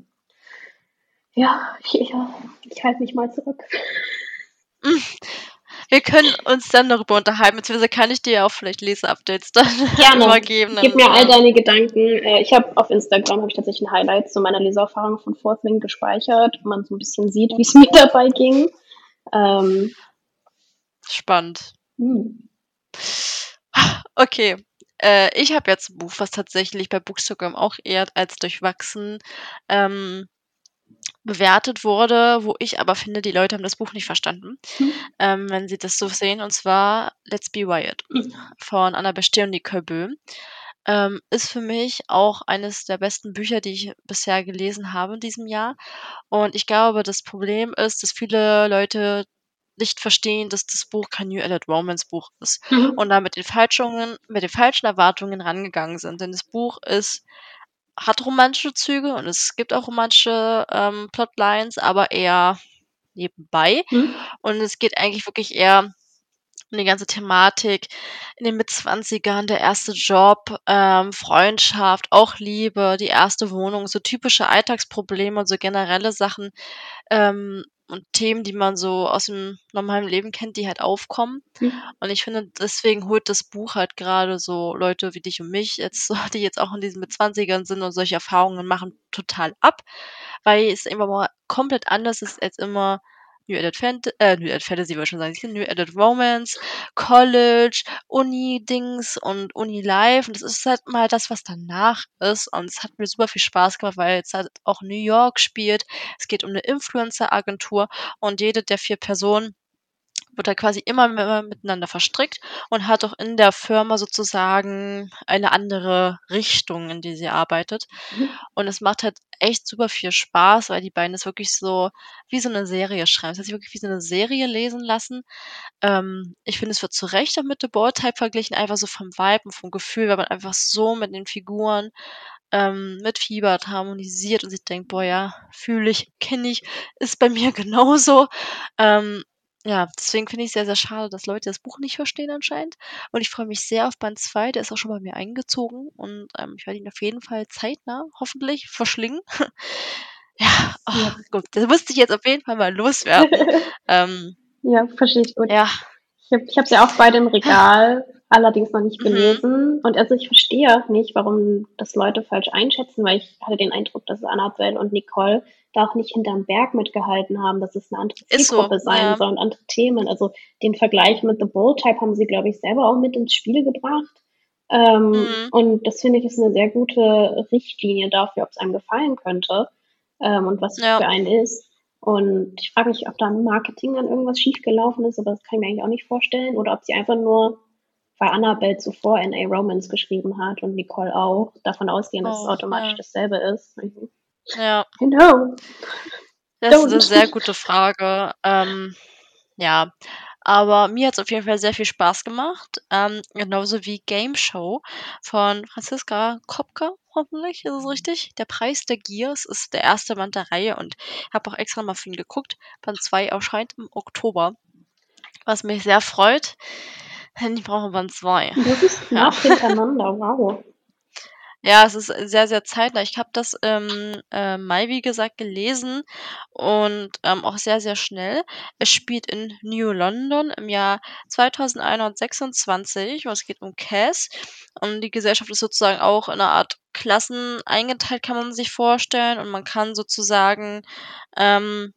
ja, ich, ich, ich halte mich mal zurück. Hm, wir können uns dann darüber unterhalten, beziehungsweise kann ich dir ja auch vielleicht Leseupdates dann immer Gerne. geben, Gib dann, mir all ähm deine Gedanken. Äh, ich habe auf Instagram habe ich tatsächlich ein Highlight zu meiner Leseerfahrung von Fourth Wing gespeichert, wo man so ein bisschen sieht, wie es mir dabei ging. Ähm, spannend. hm. Okay, äh, ich habe jetzt 'n Buch, was tatsächlich bei Bookstagram auch eher als durchwachsen, ähm, bewertet wurde, wo ich aber finde, die Leute haben das Buch nicht verstanden, Hm. ähm, wenn sie das so sehen, und zwar „Let's Be Wired" Hm. von Anna Bechtel und Nicole Böhm. Ähm, ist für mich auch eines der besten Bücher, die ich bisher gelesen habe in diesem Jahr. Und ich glaube, das Problem ist, dass viele Leute nicht verstehen, dass das Buch kein New Adult Romance Buch ist und Mhm. da mit den falschungen mit den falschen Erwartungen rangegangen sind. Denn das Buch ist hat romantische Züge und es gibt auch romantische, ähm, Plotlines, aber eher nebenbei. Mhm. Und es geht eigentlich wirklich eher um die ganze Thematik in den Mitzwanzigern, der erste Job, ähm, Freundschaft, auch Liebe, die erste Wohnung, so typische Alltagsprobleme und so generelle Sachen, ähm, und Themen, die man so aus dem normalen Leben kennt, die halt aufkommen. Mhm. Und ich finde, deswegen holt das Buch halt gerade so Leute wie dich und mich jetzt so, die jetzt auch in diesen Mitzwanzigern sind und solche Erfahrungen machen, total ab, weil es immer mal komplett anders ist als immer New Adult Fant äh, New Adult Fantasy wollte ich schon sagen, siehste, New Adult Romance, College, Uni-Dings und Uni-Life, und das ist halt mal das, was danach ist, und es hat mir super viel Spaß gemacht, weil es halt auch New York spielt. Es geht um 'ne Influencer-Agentur und jede der vier Personen wird da quasi immer immer miteinander verstrickt und hat auch in der Firma sozusagen eine andere Richtung, in die sie arbeitet. Mhm. Und es macht halt echt super viel Spaß, weil die beiden das wirklich so wie so 'ne Serie schreiben. Es hat sich wirklich wie so 'ne Serie lesen lassen. Ähm, ich finde, es wird zu Recht auch mit The Bold Type verglichen, einfach so vom Vibe und vom Gefühl, weil man einfach so mit den Figuren, ähm, mitfiebert, harmonisiert und sich denkt: „Boah, ja, fühle ich, kenne ich, ist bei mir genauso." Ähm, ja, deswegen finde ich's sehr, sehr schade, dass Leute das Buch nicht verstehen anscheinend. Und ich freue mich sehr auf Band zwei, der ist auch schon bei mir eingezogen und, ähm, ich werde ihn auf jeden Fall zeitnah hoffentlich verschlingen. Ja, Ja. ach gut, das musste ich jetzt auf jeden Fall mal loswerden. Ähm, Ja, verstehe ich gut. ja. Ich habe ich habe sie auch beide im Regal. allerdings noch nicht Mhm. gelesen. Und also ich verstehe auch nicht, warum das Leute falsch einschätzen, weil ich hatte den Eindruck, dass Annabelle und Nicole da auch nicht hinterm Berg mitgehalten haben, dass es eine andere Ist so, Zielgruppe sein ja. soll und andere Themen. Also den Vergleich mit The Bold Type haben sie, glaube ich, selber auch mit ins Spiel gebracht. Ähm, Mhm. und das finde ich ist eine sehr gute Richtlinie dafür, ob es einem gefallen könnte ähm, und was es Ja. für einen ist. Und ich frage mich, ob da im Marketing dann irgendwas schiefgelaufen ist, aber das kann ich mir eigentlich auch nicht vorstellen. Oder ob sie einfach nur, weil Annabelle zuvor N A Romans geschrieben hat und Nicole auch, davon ausgehen, dass es Auch, automatisch ja. dasselbe ist. Ja. I know. Das ist eine Don't. sehr gute Frage. Ähm, ja, aber mir hat's auf jeden Fall sehr viel Spaß gemacht, ähm, genauso wie Game Show von Franziska Kopka, hoffentlich ist es richtig. Der Preis der Gier, es ist der erste Band der Reihe und habe auch extra mal für ihn geguckt. Band zwei erscheint im Oktober, was mich sehr freut, denn ich brauche Band zwei. Das ist Ja. knapp hintereinander, wow. Ja, es ist sehr, sehr zeitnah. Ich habe das im äh, Mai, wie gesagt, gelesen und ähm, auch sehr, sehr schnell. Es spielt in New London im Jahr zweitausendeinhundertsechsundzwanzig und es geht um Cass. Und die Gesellschaft ist sozusagen auch in einer Art Klassen eingeteilt, kann man sich vorstellen. Und man kann sozusagen ähm,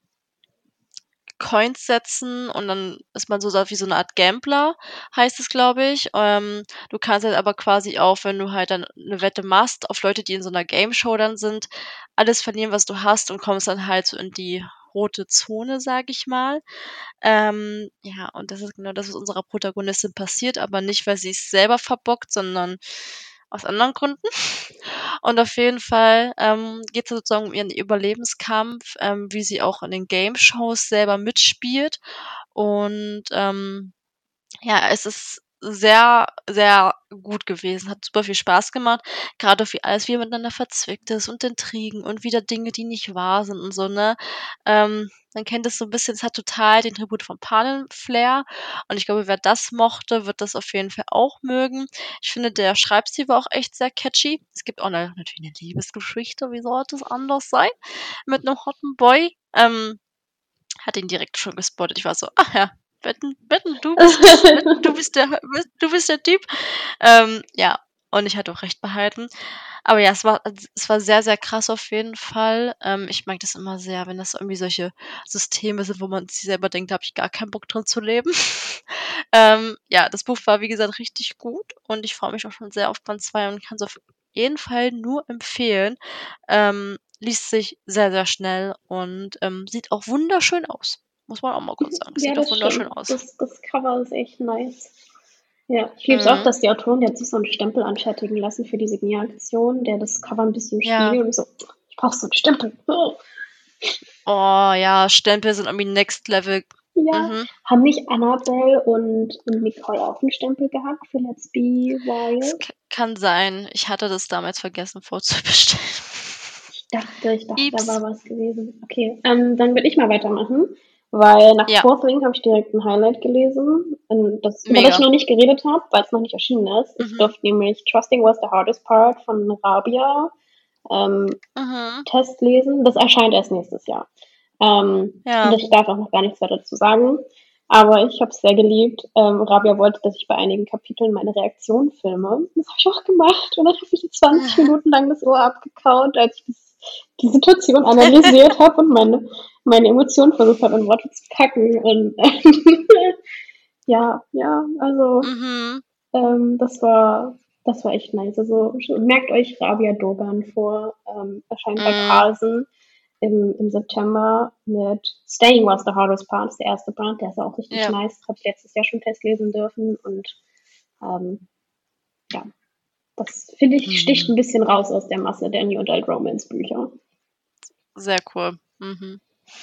Coins setzen und dann ist man so da wie so eine Art Gambler, heißt es, glaube ich. Ähm, du kannst halt aber quasi auch, wenn du halt dann eine Wette machst auf Leute, die in so einer Gameshow dann sind, alles verlieren, was du hast und kommst dann halt so in die rote Zone, sage ich mal. Ähm, ja, und das ist genau das, was unserer Protagonistin passiert, aber nicht, weil sie es selber verbockt, sondern aus anderen Gründen. Und auf jeden Fall ähm, geht es sozusagen um ihren Überlebenskampf, ähm, wie sie auch in den Game-Shows selber mitspielt. Und ähm, ja, es ist sehr, sehr gut gewesen, hat super viel Spaß gemacht, gerade wie alles wie miteinander verzwickt ist und Intrigen und wieder Dinge, die nicht wahr sind und so, ne? Ähm, man kennt es so ein bisschen, es hat total den Tribut von Panem-Flair und ich glaube, wer das mochte, wird das auf jeden Fall auch mögen. Ich finde, der Schreibstil war auch echt sehr catchy. Es gibt auch 'ne natürlich eine Liebesgeschichte, wie sollte es anders sein, mit einem hotten Boy. Ähm, hat ihn direkt schon gespottet. Ich war so: „Ach ja, wetten wetten, du bist es. Wetten, du bist der bist du bist der Typ.“ Ähm, ja, und ich hatte auch recht behalten. Aber ja, es war es war sehr, sehr krass auf jeden Fall. Ähm, ich mag das immer sehr, wenn das irgendwie solche Systeme sind, wo man sich selber denkt: „Da habe ich gar keinen Bock drin zu leben.“ Ähm, ja, das Buch war, wie gesagt, richtig gut und ich freue mich auch schon sehr auf Band zwei und kann's auf jeden Fall nur empfehlen. Ähm, liest sich sehr, sehr schnell und, ähm, sieht auch wunderschön aus. Muss man auch mal kurz sagen. Es Ja, sieht auch das wunderschön stimmt. aus. Das, das Cover ist echt nice. Ja, ich liebe es auch, Mhm. dass die Autoren jetzt sich so einen Stempel anfertigen lassen für die Signieraktion, der das Cover ein bisschen Ja. spiegelt und so, ich brauche so einen Stempel. Oh. Oh ja, Stempel sind irgendwie Next Level. Ja, Mhm. haben nicht Annabelle und, und Nicole auch einen Stempel gehabt für Let's Be Es Wild? k kann sein. Ich hatte das damals vergessen vorzubestellen. Ich dachte, ich dachte, da Ups. war was gewesen. Okay, ähm, dann würde ich mal weitermachen, weil nach Ja, Fourth Wing habe ich direkt ein Highlight gelesen, ähm, das, über das ich mega. noch nicht geredet habe, weil es noch nicht erschienen ist. Ich Mhm. durfte nämlich Trusting Was the Hardest Part von Rabia ähm, Mhm. Test lesen. Das erscheint erst nächstes Jahr. Ähm, und Ja. ich darf auch noch gar nichts weiter dazu sagen. Aber ich habe es sehr geliebt. Ähm, Rabia wollte, dass ich bei einigen Kapiteln meine Reaktion filme. Das habe ich auch gemacht. Und dann habe ich zwanzig Minuten lang das Ohr abgekaut, als ich das, die Situation analysiert habe und meine, meine Emotionen versucht habe, in Worte zu packen. Und ja, ja, also Mhm. ähm, das war das war echt nice. Also merkt euch Rabia Dogan vor, ähm, erscheint bei Mhm. Carlsen im, im September mit Staying Was the Hardest Part, das ist der erste Band, der ist auch richtig Ja. nice. Habe ich letztes Jahr schon testlesen dürfen und ähm, ja, das finde ich sticht Mhm. ein bisschen raus aus der Masse der New Adult Romance Bücher. Sehr cool. Mhm.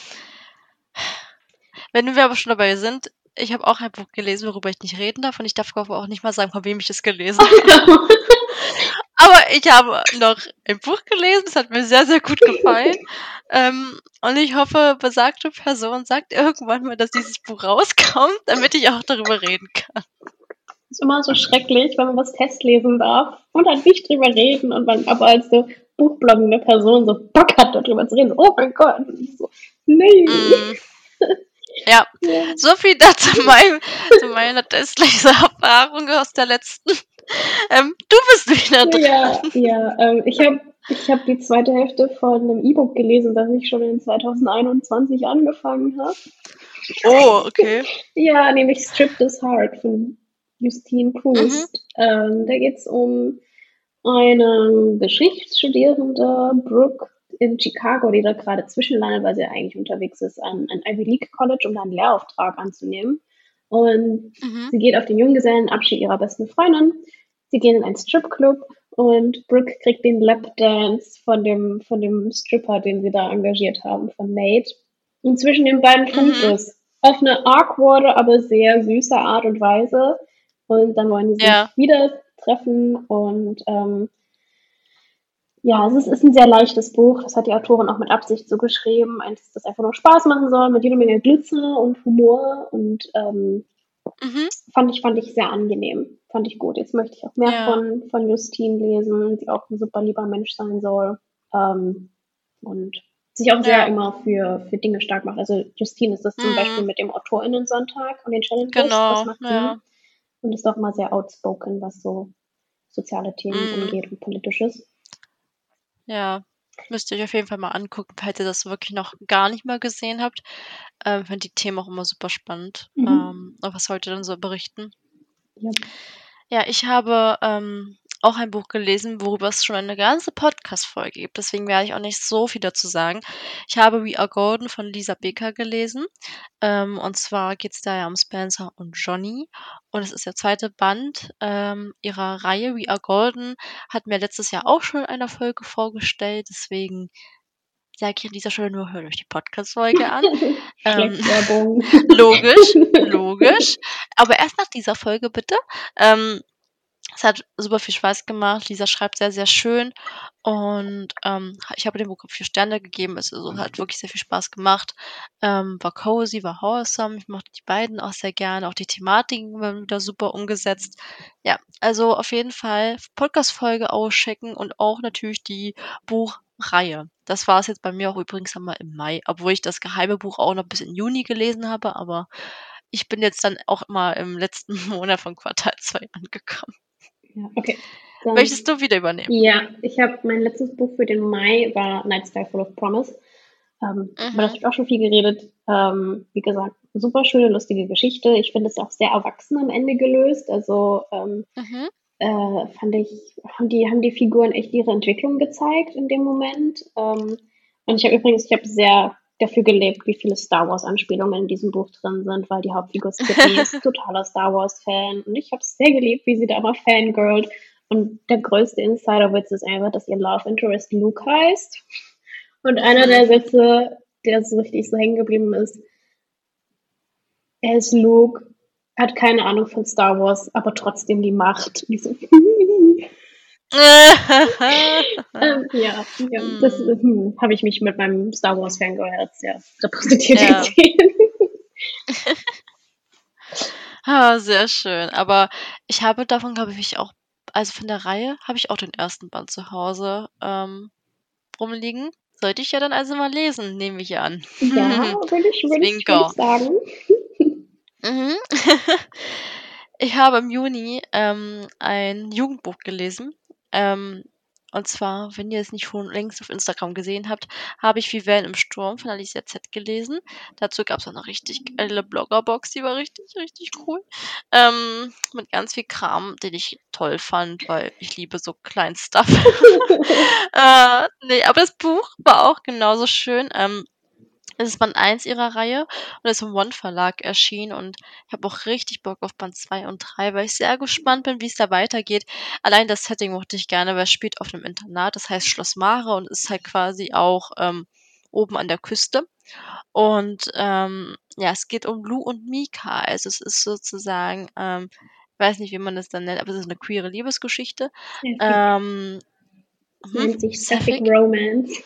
Wenn wir aber schon dabei sind, ich habe auch ein Buch gelesen, worüber ich nicht reden darf und ich darf aber auch nicht mal sagen, von wem ich das gelesen habe. Aber ich habe noch ein Buch gelesen, das hat mir sehr, sehr gut gefallen. Ähm, und ich hoffe, besagte Person sagt irgendwann mal, dass dieses Buch rauskommt, damit ich auch darüber reden kann. Ist immer so schrecklich, wenn man was testlesen darf und dann nicht drüber reden und man aber als so buchbloggende Person so Bock hat, darüber zu reden. So, oh mein Gott. Und ich so, nee. Mm, Ja, Ja. so viel dazu zu meinem, zu meiner Testleser-Erfahrung aus der letzten. Ähm, du bist wieder dran. Ja, ja. Ähm, ich habe ich hab die zweite Hälfte von einem E-Book gelesen, das ich schon in zwanzig einundzwanzig angefangen habe. Oh, okay. Ja, nämlich Strip This Heart von Justine Mhm. Proust. Ähm, da geht es um eine Geschichtsstudierende, Brooke, in Chicago, die da gerade zwischenlandet, weil sie eigentlich unterwegs ist an ein Ivy League College, um da einen Lehrauftrag anzunehmen. Und Mhm. sie geht auf den Junggesellenabschied ihrer besten Freundin. Sie gehen in einen Stripclub und Brooke kriegt den Lapdance von dem, von dem Stripper, den sie da engagiert haben, von Nate. Und zwischen den beiden funkt Mhm. es. Auf eine awkwarde, aber sehr süße Art und Weise. Und dann wollen sie sich Ja. wieder treffen und ähm, ja, es ist, ist ein sehr leichtes Buch. Das hat die Autorin auch mit Absicht so geschrieben, eins, das einfach nur Spaß machen soll, mit jeder Menge Glitzer und Humor und ähm, Mhm. fand ich, fand ich sehr angenehm. Fand ich gut. Jetzt möchte ich auch mehr Ja. von, von Justine lesen, die auch ein super lieber Mensch sein soll. Ähm, und sich auch sehr Ja. immer für, für Dinge stark macht. Also Justine ist das zum Beispiel Mhm. mit dem AutorInnen-Sonntag und den Challenges. Das Genau. macht Ja. sie. Und ist auch mal sehr outspoken, was so soziale Themen Mhm. angeht und politisches. Ja. Müsst ihr euch auf jeden Fall mal angucken, falls ihr das wirklich noch gar nicht mal gesehen habt. Ähm, finde die Themen auch immer super spannend. Mhm. Ähm, aber was wollt ihr dann so berichten? Ja. Ja, ich habe ähm, auch ein Buch gelesen, worüber es schon eine ganze Podcast-Folge gibt. Deswegen werde ich auch nicht so viel dazu sagen. Ich habe We Are Golden von Lisa Becker gelesen. Ähm, und zwar geht es da ja um Spencer und Johnny. Und es ist der zweite Band ähm, ihrer Reihe. We Are Golden hat mir letztes Jahr auch schon in einer Folge vorgestellt. Deswegen sage ich an dieser Stelle nur, hört euch die Podcast-Folge an. Ähm, Schlechtwerbung. logisch, logisch. Aber erst nach dieser Folge bitte. Ähm, es hat super viel Spaß gemacht. Lisa schreibt sehr, sehr schön. Und ähm, ich habe dem Buch vier Sterne gegeben. Es also, hat wirklich sehr viel Spaß gemacht. Ähm, war cozy, war wholesome. Ich mochte die beiden auch sehr gerne. Auch die Thematiken waren wieder super umgesetzt. Ja, also auf jeden Fall Podcast-Folge auschecken und auch natürlich die Buchreihe. Das war es jetzt bei mir auch übrigens einmal im Mai, obwohl ich das geheime Buch auch noch bis in Juni gelesen habe. Aber ich bin jetzt dann auch mal im letzten Monat von Quartal zwei angekommen. Ja, okay. Dann, Möchtest du wieder übernehmen? ja, ich habe mein letztes Buch für den Mai war Night Sky Full of Promise. Ähm, Mhm. Aber das habe ich auch schon viel geredet. Ähm, wie gesagt, super schöne, lustige Geschichte. Ich finde es auch sehr erwachsen am Ende gelöst. Also ähm, Mhm. äh, fand ich, haben die, haben die Figuren echt ihre Entwicklung gezeigt in dem Moment. Ähm, und ich habe übrigens, ich habe sehr dafür gelebt, wie viele Star Wars Anspielungen in diesem Buch drin sind, weil die Hauptfigur Skippy ist totaler Star Wars Fan und ich habe es sehr geliebt, wie sie da immer fangirlt. Und der größte Insider-Witz ist einfach, dass ihr Love Interest Luke heißt. Und einer der Sätze, der so richtig so hängen geblieben ist, er ist Luke, hat keine Ahnung von Star Wars, aber trotzdem die Macht. Und ich so, ähm, ja, ja, das Mm, hm, habe ich mich mit meinem Star Wars Fangirl-Herz sehr repräsentiert ja. gesehen. Ah, sehr schön. Aber ich habe davon, glaube ich, auch, also von der Reihe habe ich auch den ersten Band zu Hause ähm, rumliegen. Sollte ich ja dann also mal lesen, nehme ich an. Ja, würde ich, würde ich, würde ich Zwinker. sagen. Mhm. Ich habe im Juni ähm, ein Jugendbuch gelesen. Ähm, und zwar, wenn ihr es nicht schon längst auf Instagram gesehen habt, habe ich Wie Wellen im Sturm von Alicia Z gelesen. Dazu gab es auch eine richtig geile Bloggerbox, die war richtig, richtig cool. Ähm, mit ganz viel Kram, den ich toll fand, weil ich liebe so kleinen Stuff. äh, nee, aber das Buch war auch genauso schön. Ähm, es ist Band eins ihrer Reihe und ist im One Verlag erschienen und ich habe auch richtig Bock auf Band zwei und drei, weil ich sehr gespannt bin, wie es da weitergeht. Allein das Setting mochte ich gerne, weil es spielt auf einem Internat, das heißt Schloss Mare und ist halt quasi auch ähm, oben an der Küste. Und ähm, ja, es geht um Lou und Mika. Also es ist sozusagen, ähm, ich weiß nicht, wie man das dann nennt, aber es ist eine queere Liebesgeschichte. Sapphic. Ähm, Das hm, nennt sich Sapphic Sapphic. Romance.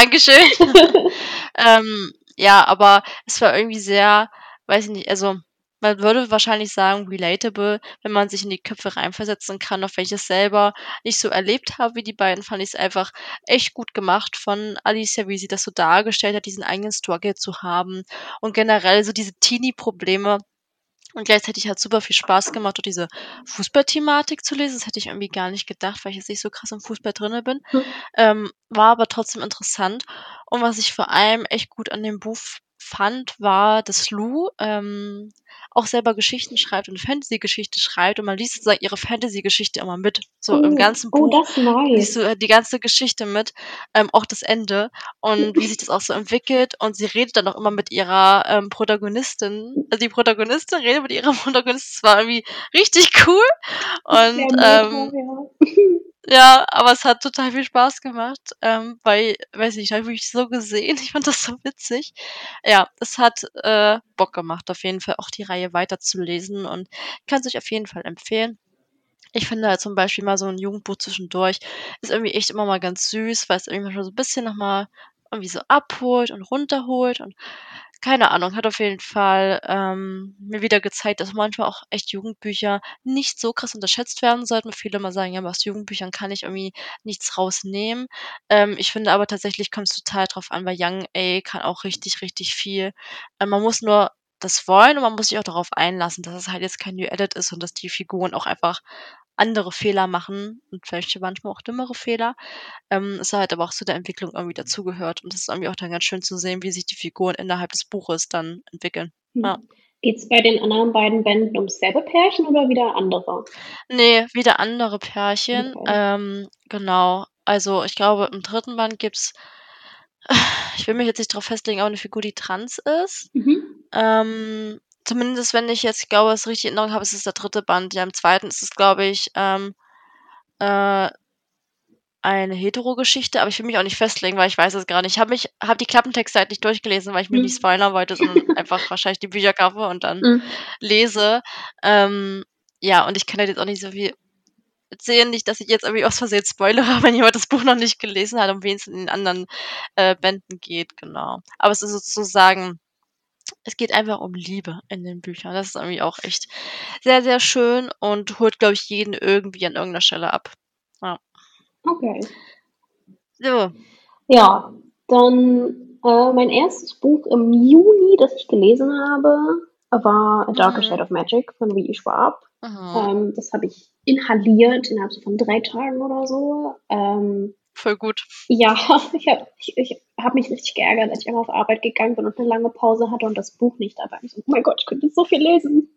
Dankeschön. ähm, ja, aber es war irgendwie sehr, weiß ich nicht, also man würde wahrscheinlich sagen, relatable, wenn man sich in die Köpfe reinversetzen kann, auch wenn ich es selber nicht so erlebt habe wie die beiden, fand ich's einfach echt gut gemacht von Alicia, wie sie das so dargestellt hat, diesen eigenen Struggle zu haben und generell so diese Teenie-Probleme. Und gleichzeitig hat's super viel Spaß gemacht, auch diese Fußballthematik zu lesen. Das hätte ich irgendwie gar nicht gedacht, weil ich jetzt nicht so krass im Fußball drinne bin. Hm. Ähm, war aber trotzdem interessant. Und was ich vor allem echt gut an dem Buch f fand, war, dass Lou, ähm, auch selber Geschichten schreibt und Fantasy-Geschichte schreibt und man liest sozusagen ihre Fantasy-Geschichte immer mit. So im Oh, ganzen oh, Buch das ist liest du, nice. äh, die ganze Geschichte mit, ähm, auch das Ende und wie sich das auch so entwickelt. Und sie redet dann auch immer mit ihrer, ähm, Protagonistin. Also, die Protagonistin redet mit ihrer Protagonistin. Das war irgendwie richtig cool und, Sehr meta, ähm ja. ja, aber es hat total viel Spaß gemacht, ähm, weil weiß nicht, habe ich mich so gesehen. Ich fand das so witzig. Ja, es hat, äh, Bock gemacht, auf jeden Fall auch die Reihe weiterzulesen und kann's euch auf jeden Fall empfehlen. Ich finde halt zum Beispiel mal so 'n Jugendbuch zwischendurch ist irgendwie echt immer mal ganz süß, weil's irgendwie manchmal so 'n bisschen noch mal irgendwie so abholt und runterholt und keine Ahnung, hat auf jeden Fall, ähm, mir wieder gezeigt, dass manchmal auch echt Jugendbücher nicht so krass unterschätzt werden sollten. Viele immer sagen: „Ja, aber aus Jugendbüchern kann ich irgendwie nichts rausnehmen.“ Ähm, ich finde aber tatsächlich kommt's total drauf an, weil Young A kann auch richtig, richtig viel. Ähm, man muss nur das wollen und man muss sich auch darauf einlassen, dass es halt jetzt kein New Edit ist und dass die Figuren auch einfach andere Fehler machen und vielleicht manchmal auch dümmere Fehler. Ähm, es halt aber auch zu der Entwicklung irgendwie dazugehört und das ist irgendwie auch dann ganz schön zu sehen, wie sich die Figuren innerhalb des Buches dann entwickeln. Ja. Hm. Geht's bei den anderen beiden Bänden ums selbe Pärchen oder wieder andere? Ne, wieder andere Pärchen. Okay. Ähm, genau. Also, ich glaube, im dritten Band gibt's ich will mich jetzt nicht drauf festlegen, aber 'ne Figur, die trans ist. Mhm. Ähm, zumindest wenn ich jetzt ich glaube, es richtig in Erinnerung habe, ist es der dritte Band. Ja, im zweiten ist es, glaube ich, ähm, äh eine Hetero-Geschichte, aber ich will mich auch nicht festlegen, weil ich weiß es grade nicht. Ich habe mich habe die Klappentexte halt nicht durchgelesen, weil ich mich nicht Mhm. spoilern wollte, sondern einfach wahrscheinlich die Bücher kaufe und dann Mhm. lese. Ähm, ja, und ich kann halt jetzt auch nicht so viel erzählen, nicht, dass ich jetzt irgendwie aus Versehen spoilere, wenn jemand das Buch noch nicht gelesen hat, um wen es in den anderen, äh, Bänden geht, genau. Aber es ist sozusagen es geht einfach um Liebe in den Büchern. Das ist irgendwie auch echt sehr, sehr schön und holt, glaube ich, jeden irgendwie an irgend 'ner Stelle ab. Ja. Okay. So. Ja, dann, äh, mein erstes Buch im Juni, das ich gelesen habe, war „A Darker Mhm. Shade of Magic“ von W. E. Schwab. Mhm. Ähm, das habe ich inhaliert innerhalb so von drei Tagen oder so. Ähm, Voll gut. ja, ich habe ich ich habe mich richtig geärgert, als ich einmal auf Arbeit gegangen bin und 'ne lange Pause hatte und das Buch nicht da war. Ich so: „Oh mein Gott, ich könnte so viel lesen.“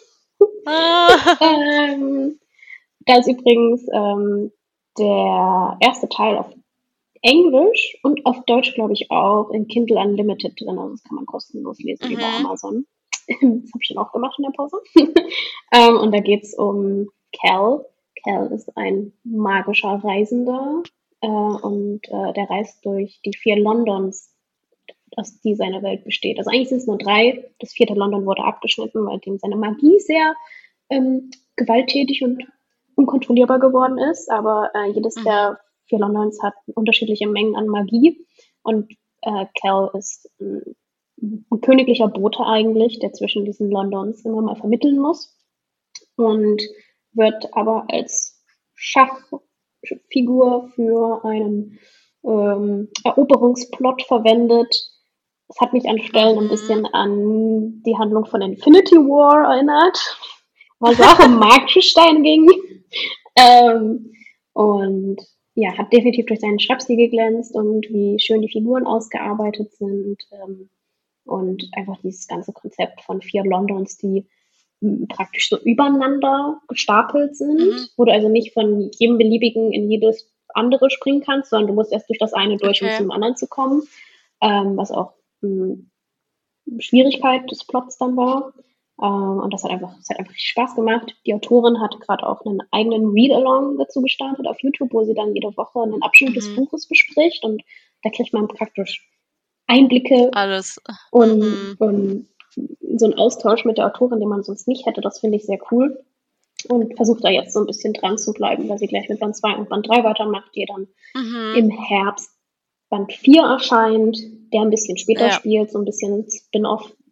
Ähm, da ist übrigens, ähm, der erste Teil auf Englisch und auf Deutsch, glaube ich, auch in Kindle Unlimited drin. Also, das kann man kostenlos lesen über Mhm. Amazon. Das habe ich dann auch gemacht in der Pause. Ähm, und da geht's um Cal. Cal ist ein magischer Reisender, äh, und, äh, der reist durch die vier Londons, aus die seine Welt besteht. Also, eigentlich sind's nur drei. Das vierte London wurde abgeschnitten, weil dem seine Magie sehr, ähm, gewalttätig und unkontrollierbar geworden ist. Aber, äh, jedes Mhm. der vier Londons hat unterschiedliche Mengen an Magie und, äh, Cal ist 'n 'n königlicher Bote eigentlich, der zwischen diesen Londons immer mal vermitteln muss und wird aber als Schachfigur für einen, ähm, Eroberungsplot verwendet. Das hat mich an Stellen 'n Mhm. bisschen an die Handlung von Infinity War erinnert, was auch um magische Steine ging. Ähm, und ja, hat definitiv durch seinen Schreibstil geglänzt und wie schön die Figuren ausgearbeitet sind, ähm, und einfach dieses ganze Konzept von vier Londons, die, hm, praktisch so übereinander gestapelt sind, Mhm. wo du also nicht von jedem beliebigen in jedes andere springen kannst, sondern du musst erst durch das eine durch, um Okay. zum anderen zu kommen, ähm, was auch, hm, Schwierigkeit des Plots dann war. Ähm, und das hat einfach es hat einfach richtig Spaß gemacht. Die Autorin hatte grad auch 'nen eigenen Read-along dazu gestartet auf YouTube, wo sie dann jede Woche 'nen Abschnitt des Mhm. Buches bespricht und da kriegt man praktisch Einblicke Alles. und Mhm. und so 'n Austausch mit der Autorin, den man sonst nicht hätte. Das finde ich sehr cool und versuche da jetzt so 'n bisschen dran zu bleiben, weil sie gleich mit Band zwei und Band drei weitermacht, die dann Mhm. im Herbst Band vier erscheint, der 'n bisschen später Ja. spielt, so 'n bisschen Spin-off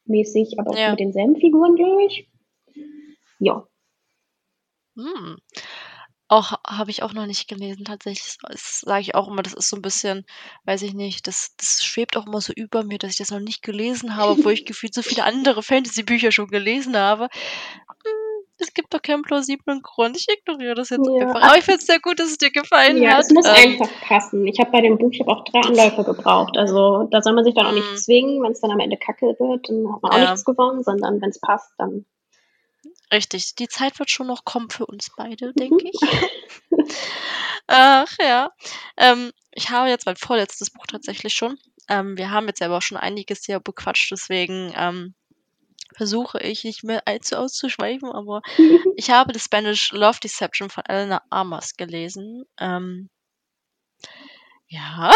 mäßig, aber Ja. mit denselben Figuren, glaube ich. Ja. Hm. Auch habe ich auch noch nicht gelesen tatsächlich. Das sage ich auch immer, das ist so 'n bisschen, weiß ich nicht, das das schwebt auch immer so über mir, dass ich das noch nicht gelesen habe, obwohl ich gefühlt so viele andere Fantasy-Bücher schon gelesen habe. Hm, es gibt doch keinen plausiblen Grund. Ich ignoriere das jetzt Ja, einfach. ach Aber ich finde es sehr gut, dass es dir gefallen ja, hat. es muss Ähm, einfach passen. Ich habe bei dem Buch ich habe auch drei Anläufe gebraucht. Also, da soll man sich dann auch nicht mhm, zwingen. Wenn's dann am Ende Kacke wird, dann hat man auch ja, nichts gewonnen, sondern wenn's passt, dann richtig. Die Zeit wird schon noch kommen für uns beide, denke mhm. ich. Ach ja. Ähm, ich habe jetzt mein vorletztes Buch tatsächlich schon. Ähm, wir haben jetzt ja aber auch schon einiges hier bequatscht, deswegen, ähm, versuche ich nicht mehr allzu auszuschweifen, aber ich habe The Spanish Love Deception von Eleanor Armas gelesen. Ähm, ja,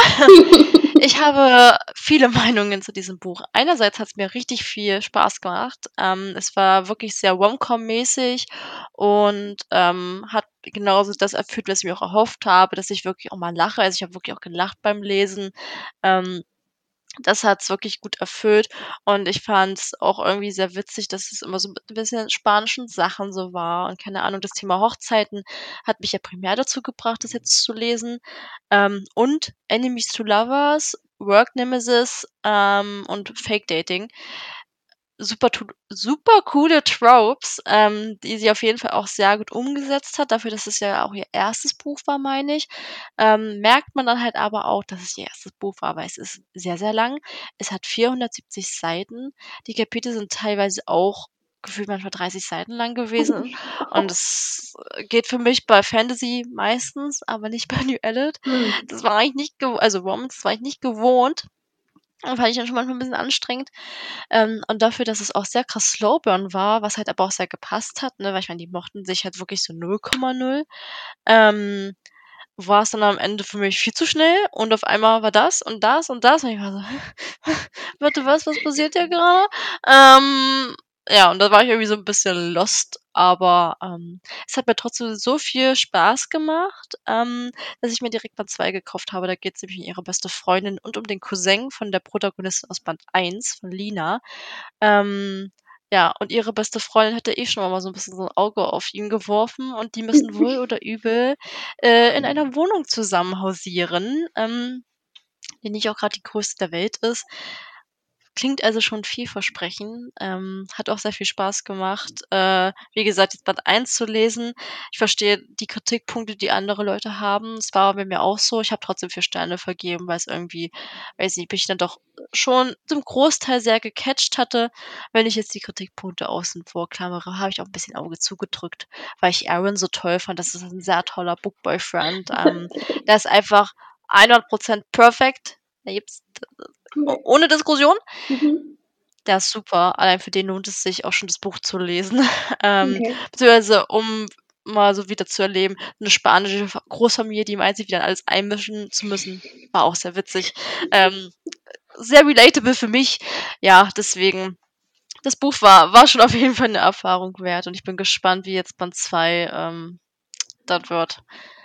ich habe viele Meinungen zu diesem Buch. Einerseits hat's mir richtig viel Spaß gemacht. Ähm, es war wirklich sehr Rom-Com-mäßig und, ähm, hat genauso das erfüllt, was ich mir auch erhofft habe, dass ich wirklich auch mal lache. Also, ich habe wirklich auch gelacht beim Lesen. Ähm, Das hat's wirklich gut erfüllt und ich fand's auch irgendwie sehr witzig, dass es immer so 'n bisschen spanischen Sachen so war und keine Ahnung, das Thema Hochzeiten hat mich ja primär dazu gebracht, das jetzt zu lesen. Ähm, und Enemies to Lovers, Work Nemesis, ähm, und Fake Dating. Super tu super coole Tropes, ähm, die sie auf jeden Fall auch sehr gut umgesetzt hat, dafür, dass es ja auch ihr erstes Buch war, meine ich. Ähm, merkt man dann halt aber auch, dass es ihr erstes Buch war, weil es ist sehr, sehr lang. Es hat vierhundertsiebzig Seiten. Die Kapitel sind teilweise auch gefühlt manchmal dreißig Seiten lang gewesen und das geht für mich bei Fantasy meistens, aber nicht bei New Adult. Mhm. Das war ich nicht gew also Romance, das war ich nicht gewohnt. Und fand ich dann schon manchmal 'n bisschen anstrengend. Ähm, und dafür, dass es auch sehr krass Slowburn war, was halt aber auch sehr gepasst hat, ne, weil ich meine, die mochten sich halt wirklich so null Komma null, ähm, war's dann am Ende für mich viel zu schnell und auf einmal war das und das und das und ich war so: „Warte, was? Was passiert hier grade?“ Ähm, ja, und da war ich irgendwie so 'n bisschen lost, aber, ähm, es hat mir trotzdem so viel Spaß gemacht, ähm, dass ich mir direkt Band zwei gekauft habe. Da geht's nämlich um ihre beste Freundin und um den Cousin von der Protagonistin aus Band eins, von Lina. Ähm, ja, und ihre beste Freundin hatte eh schon mal so 'n bisschen so 'n Auge auf ihn geworfen und die müssen wohl oder übel, äh, in einer Wohnung zusammen hausieren, ähm, die nicht auch grad die größte der Welt ist. Klingt also schon vielversprechend, ähm, hat auch sehr viel Spaß gemacht. Äh, wie gesagt, jetzt Band eins zu lesen. Ich verstehe die Kritikpunkte, die andere Leute haben. Es war bei mir auch so. Ich habe trotzdem vier Sterne vergeben, weil's irgendwie, weiß nicht, mich dann doch schon zum Großteil sehr gecatcht hatte. Wenn ich jetzt die Kritikpunkte außen vor klammere, habe ich auch 'n bisschen Auge zugedrückt, weil ich Aaron so toll fand. Das ist 'n sehr toller Book Boyfriend. Ähm, der ist einfach hundert Prozent perfekt. Da gibt's o Okay. ohne Diskussion. Mhm. Der ist super. Allein für den lohnt es sich auch schon, das Buch zu lesen. Ähm, Okay. beziehungsweise um mal so wieder zu erleben, 'ne spanische Fa Großfamilie, die meint, sich wieder in alles einmischen zu müssen, war auch sehr witzig. Ähm, sehr relatable für mich. Ja, deswegen, das Buch war war schon auf jeden Fall 'ne Erfahrung wert und ich bin gespannt, wie jetzt Band zwei, ähm, dann wird.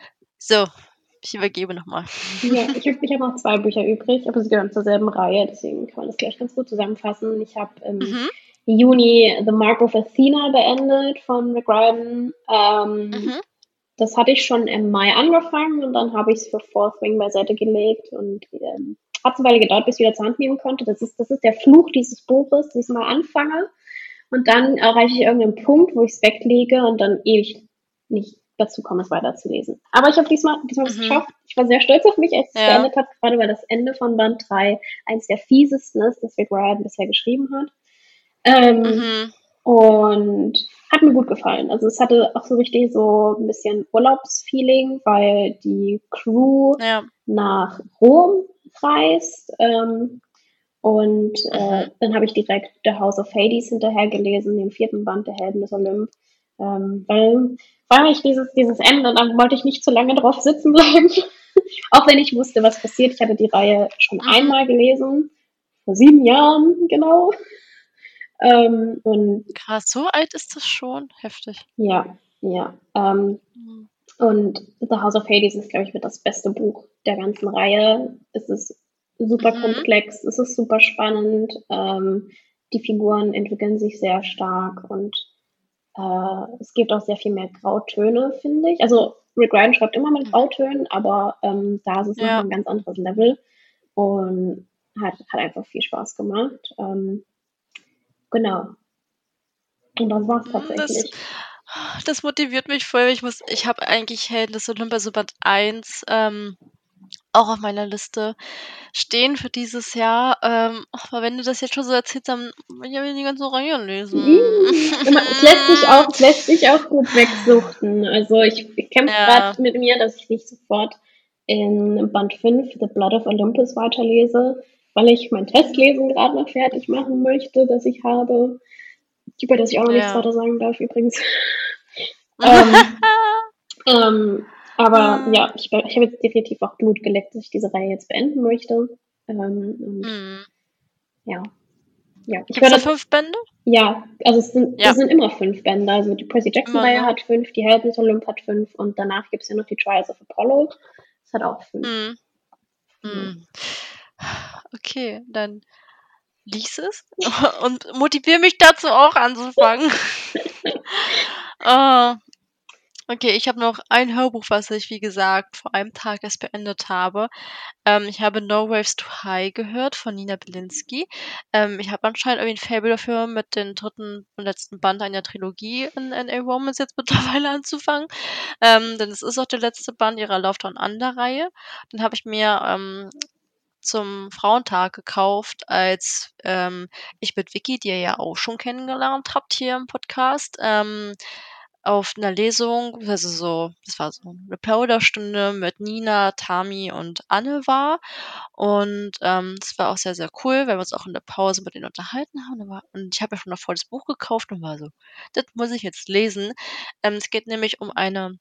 So, ich übergebe noch mal. Ja, ich habe ich habe noch zwei Bücher übrig, aber sie gehören zur selben Reihe, deswegen kann man das gleich ganz gut zusammenfassen. Ich habe im Mhm, Juni „The Mark of Athena" beendet von Rick Riordan. Ähm, mhm, das hatte ich schon im Mai angefangen und dann habe ich's für Fourth Wing beiseite gelegt und, ähm, hat 'ne Weile gedauert, bis ich wieder zur Hand nehmen konnte. Das ist das ist der Fluch dieses Buches, dass ich's mal anfange und dann erreiche ich irgendeinen Punkt, wo ich's weglege und dann ewig nicht dazu komme, es weiterzulesen. Aber ich habe diesmal diesmal habe ich's mhm, geschafft. Ich war sehr stolz auf mich, als ich's ja, beendet habe, gerade weil das Ende von Band drei eins der fiesesten ist, das Rick Riordan bisher geschrieben hat. Ähm, mhm, und hat mir gut gefallen. Also, es hatte auch so richtig so 'n bisschen Urlaubsfeeling, weil die Crew ja, nach Rom reist, ähm, und, äh, mhm. dann habe ich direkt „The House of Hades" hinterhergelesen, den vierten Band der Helden des Olymp, ähm, weil weil ich dieses dieses Ende, dann wollte ich nicht zu lange drauf sitzen bleiben, auch wenn ich wusste, was passiert. Ich hatte die Reihe schon Mhm. einmal gelesen, vor sieben Jahren genau. Ähm, und Krass, so alt ist das schon? Heftig. ja, ja. Ähm, Mhm. und „The House of Hades" ist, glaube ich, mit das beste Buch der ganzen Reihe. Es ist super Mhm. komplex, es ist super spannend. Ähm, die Figuren entwickeln sich sehr stark und äh, es gibt auch sehr viel mehr Grautöne, finde ich. Also Rick Riordan schreibt immer mit Mhm. Grautönen, aber ähm, da ist es nochmal Ja. ein ganz anderes Level und hat, hat einfach viel Spaß gemacht. Ähm, genau. Und das war's Hm, das tatsächlich. das motiviert mich voll. Ich muss ich habe eigentlich Helden des Olympus, so Band eins, ähm, auch auf meiner Liste stehen für dieses Jahr. Ähm, aber wenn du das jetzt schon so erzählst, dann will ich ja die ganze Reihe lesen. Mm, immer, es lässt sich auch, es lässt sich auch gut wegsuchten. Also ich, ich kämpfe Ja, gerade mit mir, dass ich nicht sofort in Band fünf The Blood of Olympus weiterlese, weil ich mein Testlesen gerade noch fertig machen möchte, das ich habe, über das ich auch noch nichts ja. weiter sagen darf übrigens. ähm, ähm, aber Ah, ja, ich, ich habe jetzt definitiv auch Blut geleckt, dass ich diese Reihe jetzt beenden möchte. Ähm, und mhm. ja, ja, ich Gibt's da werde, fünf Bände? ja, also es sind, Ja, es sind immer fünf Bände. Also die Percy immer, Jackson-Reihe ne? hat fünf, die Helden des Olymp hat fünf und danach gibt es ja noch die Trials of Apollo. Das hat auch fünf. Mhm. Genau. Mhm. Okay, dann lies es und motiviere mich dazu auch anzufangen. Ah, okay, ich habe noch ein Hörbuch, was ich, wie gesagt, vor einem Tag erst beendet habe. Ähm, ich habe No Waves Too High gehört von Nina Belinsky. Ähm, ich habe anscheinend irgendwie ein Faible dafür, mit den dritten und letzten Band einer Trilogie in N A Romance jetzt mittlerweile anzufangen. Ähm, denn es ist auch der letzte Band ihrer Love Down Under Reihe. Den habe ich mir ähm, zum Frauentag gekauft, als ähm, ich mit Vicky, die ihr ja auch schon kennengelernt habt hier im Podcast, ähm, auf einer Lesung, also so, das war so eine Plauderstunde mit Nina, Tami und Anne war. Und ähm, das war auch sehr, sehr cool, weil wir uns auch in der Pause mit denen unterhalten haben. Und, war, und ich habe ja schon davor das Buch gekauft und war so, das muss ich jetzt lesen. Ähm, es geht nämlich um eine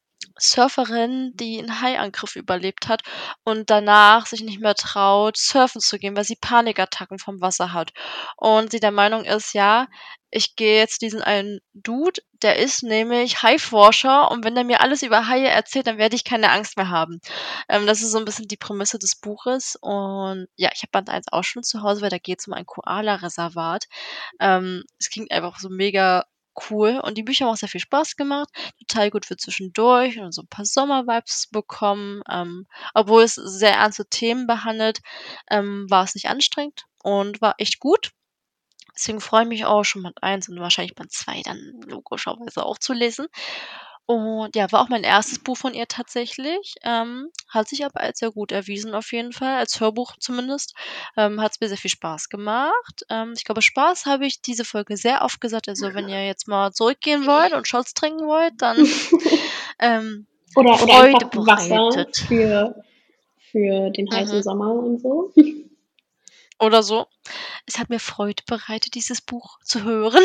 Surferin, die 'n Haiangriff überlebt hat und danach sich nicht mehr traut, surfen zu gehen, weil sie Panikattacken vom Wasser hat. Und sie der Meinung ist: „Ja, ich gehe jetzt diesen einen Dude, der ist nämlich Haiforscher und wenn der mir alles über Haie erzählt, dann werde ich keine Angst mehr haben.“ Ähm, das ist so 'n bisschen die Prämisse des Buches und ja, ich habe Band eins auch schon zu Hause, weil da geht's um ein Koala-Reservat. Ähm, es klingt einfach so mega cool und die Bücher haben auch sehr viel Spaß gemacht, total gut für zwischendurch und so 'n paar Sommer-Vibes bekommen. Ähm, obwohl es sehr ernste Themen behandelt, ähm, war es nicht anstrengend und war echt gut. Deswegen freue ich mich auch schon Band eins und wahrscheinlich Band zwei dann logischerweise auch zu lesen. Und ja, war auch mein erstes Buch von ihr tatsächlich, ähm, hat sich aber als sehr gut erwiesen auf jeden Fall, als Hörbuch zumindest. Ähm, hat's mir sehr viel Spaß gemacht. Ähm, ich glaube, Spaß habe ich diese Folge sehr oft gesagt. Also, wenn ihr jetzt mal zurückgehen wollt und Shots trinken wollt, dann, ähm, Oder, oder Freude einfach Wasser bereitet. für, für den heißen Mhm. Sommer und so. Oder so. Es hat mir Freude bereitet, dieses Buch zu hören.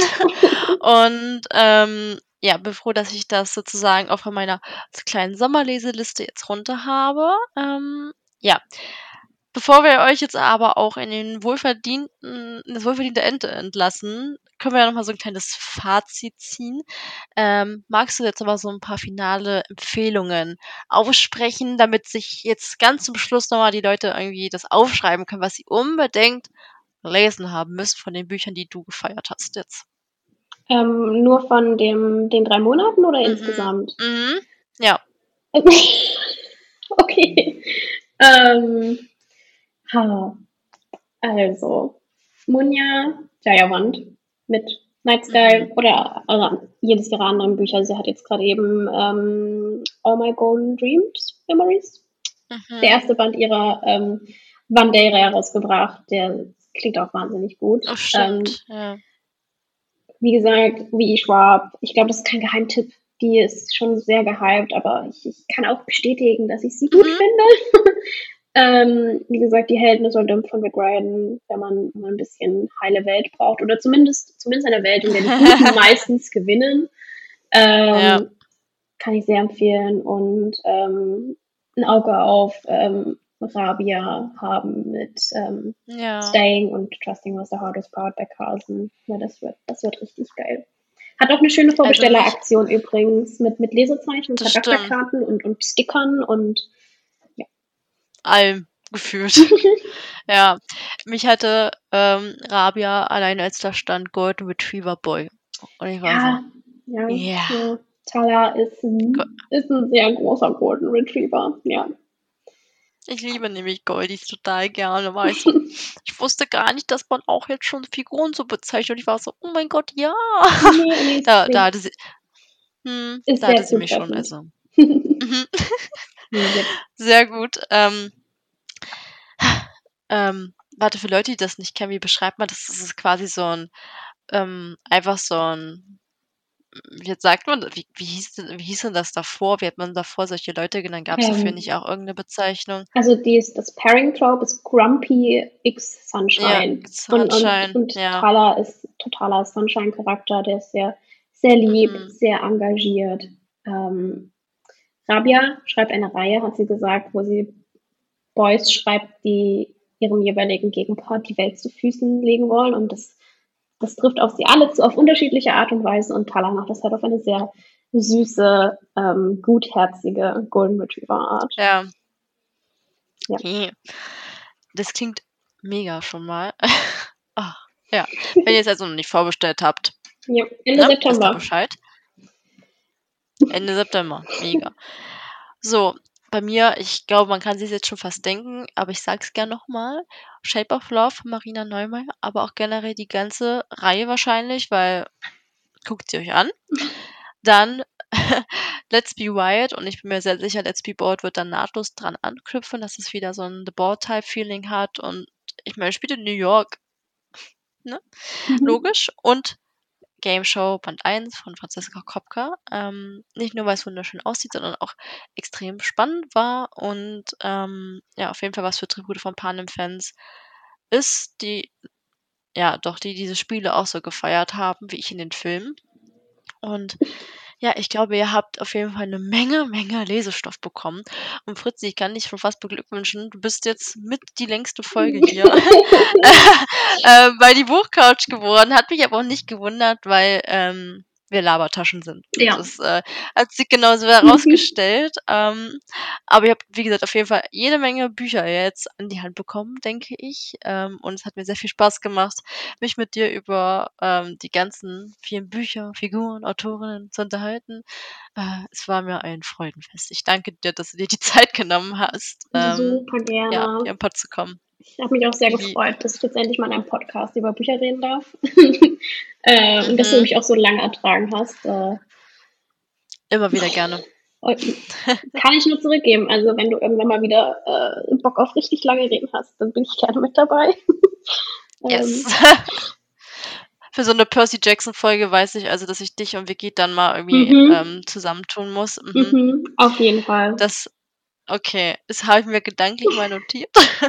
Und, ähm, ja, bin froh, dass ich das sozusagen auch von meiner kleinen Sommerleseliste jetzt runter habe. Ähm, ja. Bevor wir euch jetzt aber auch in den wohlverdienten in das wohlverdiente Ende entlassen, können wir ja noch mal so 'n kleines Fazit ziehen. Ähm, magst du jetzt aber so 'n paar finale Empfehlungen aussprechen, damit sich jetzt ganz zum Schluss noch mal die Leute irgendwie das aufschreiben können, was sie unbedingt gelesen haben müssen von den Büchern, die du gefeiert hast jetzt? Ähm, nur von dem, den drei Monaten oder Mhm. insgesamt? Mhm. Ja. Okay. Ähm, ha, also, Munya Jayawant mit Night Sky Mhm. oder also jedes ihrer anderen Bücher. Sie hat jetzt gerade eben ähm, All My Golden Dreams Memories, der Mhm. erste Band ihrer ähm, Wandera herausgebracht. Der klingt auch wahnsinnig gut. Oh, Ähm, stimmt, ja. wie gesagt, wie Schwab, ich glaube, das ist kein Geheimtipp. Die ist schon sehr gehypt, aber ich, ich kann auch bestätigen, dass ich sie gut Mhm. finde. ähm, wie gesagt, die Helden des Olymp von Rick Riordan, wenn man, wenn man ein bisschen heile Welt braucht oder zumindest, zumindest eine Welt, in der die Guten meistens gewinnen, Ja. ähm, kann ich sehr empfehlen und ähm, ein Auge auf ähm, Rabia haben mit ähm, Ja, Staying und Trusting was the hardest part bei Carlsen. Ja, das wird, das wird richtig geil. Hat auch eine schöne also mich Vorbestelleraktion übrigens mit, mit Lesezeichen und das stimmt. Charakterkarten und, und Stickern und ja. Allem. gefühlt. Ja, mich hatte, ähm, Rabia allein als da stand Golden Retriever Boy. Und ich war so: Ja, ja, „Ja." ja. Tala ist Go 'n ist 'n sehr großer Golden Retriever, ja. Ich liebe nämlich Goldies total gerne, weißt du? Ich wusste gar nicht, dass man auch jetzt schon Figuren so bezeichnet und ich war so: „Oh mein Gott, ja." Ne, ne, ist Da da nicht. hatte sie mhm, Ist da hatte sehr sie mich schon, zutreffend. also mhm. Jep. Sehr gut. Ähm ähm, warte, für Leute, die das nicht kennen, wie beschreibt man das? Das ist quasi so 'n ähm, einfach so 'n wie sagt man wie wie hieß denn wie hieß denn das davor? Wie hat man davor solche Leute genannt? Gab's dafür nicht Ähm, auch irgend 'ne Bezeichnung? also dies das Pairing Trope ist Grumpy X Ja, Sunshine und und Sunshine, und ja. Tala ist totaler Sunshine-Charakter, der ist sehr sehr lieb, Mhm. sehr engagiert. Ähm, Rabia schreibt eine Reihe, hat sie gesagt, wo sie Boys schreibt, die ihrem jeweiligen Gegenpart die Welt zu Füßen legen wollen und das das trifft auf sie alle zu, auf unterschiedliche Art und Weise und Tala macht das halt auf eine sehr süße, ähm, gutherzige Golden Retriever Art. Ja. Ja. Okay. Das klingt mega schon mal. Ah, ja. Wenn ihr's also noch nicht vorbestellt habt, Ja, Ende ne, wisst ihr September. Bescheid. Ende September, mega. So, bei mir, ich glaube, man kann sich's jetzt schon fast denken, aber ich sage es gern noch mal: „Shape of Love" von Marina Neumeier, aber auch generell die ganze Reihe wahrscheinlich, weil guckt sie euch an. Dann Let's Be Wild und ich bin mir sehr sicher, Let's Be Bold wird dann nahtlos dran anknüpfen, dass es wieder so 'n The Bold-Type Feeling hat und ich meine, spielt in New York, ne? Mhm. Logisch. Und Game Show Band eins von Franziska Kopka. Ähm, nicht nur, weil's wunderschön aussieht, sondern auch extrem spannend war und, ähm, ja, auf jeden Fall was für Tribute von Panem-Fans ist, die ja, doch, die diese Spiele auch so gefeiert haben wie ich in den Filmen. Und ja, ich glaube, ihr habt auf jeden Fall 'ne Menge, Menge Lesestoff bekommen. Und Fritzi, ich kann dich schon fast beglückwünschen. Du bist jetzt mit die längste Folge hier, äh, bei die Buchcouch geworden. Hat mich aber auch nicht gewundert, weil, ähm, wir Labertaschen sind. Und Ja. das, äh, hat sich genauso herausgestellt. Ähm, aber ihr habt, wie gesagt, auf jeden Fall jede Menge Bücher jetzt an die Hand bekommen, denke ich. Ähm, und es hat mir sehr viel Spaß gemacht, mich mit dir über, ähm, die ganzen vielen Bücher, Figuren, Autorinnen zu unterhalten. Äh, es war mir ein Freudenfest. Ich danke dir, dass du dir die Zeit genommen hast, ähm, Super ja, gerne. hier im Pod zu kommen. Ich habe mich auch sehr Lie gefreut, dass ich jetzt endlich mal in einem Podcast über Bücher reden darf. Äh, und dass du Mhm. mich auch so lange ertragen hast. Äh Immer wieder gerne. kann ich nur zurückgeben. Also, wenn du irgendwann mal wieder, äh, Bock auf richtig lange Reden hast, dann bin ich gerne mit dabei. Yes. Ähm. Für so 'ne Percy Jackson Folge weiß ich also, dass ich dich und Vicky dann mal irgendwie, Mhm. ähm, zusammentun muss. Mhm. Mhm. Auf jeden Fall. Das okay, das habe ich mir gedanklich mal notiert.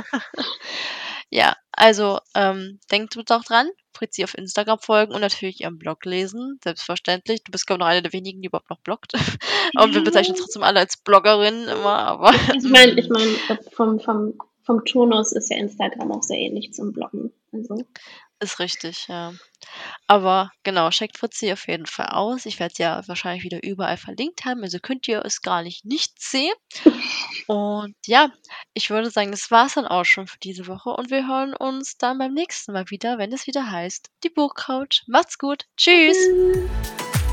Ja, also, ähm, denkt bitte auch dran, Fritzi auf Instagram folgen und natürlich ihren Blog lesen, selbstverständlich. Du bist, glaube ich, noch eine der wenigen, die überhaupt noch bloggt. Und wir bezeichnen uns Ja. trotzdem alle als Bloggerinnen immer, aber, Ich meine ich hm meine, äh, vom vom vom Turnus ist ja Instagram auch sehr ähnlich zum Bloggen, also Ist richtig, ja. Aber genau, checkt Fritzi auf jeden Fall aus. Ich werde es ja wahrscheinlich wieder überall verlinkt haben, also könnt ihr es gar nicht nicht sehen. Und ja, ich würde sagen, das war's dann auch schon für diese Woche und wir hören uns dann beim nächsten Mal wieder, wenn es wieder heißt: „Die Buchcouch." Macht's gut. Tschüss. Tschüss.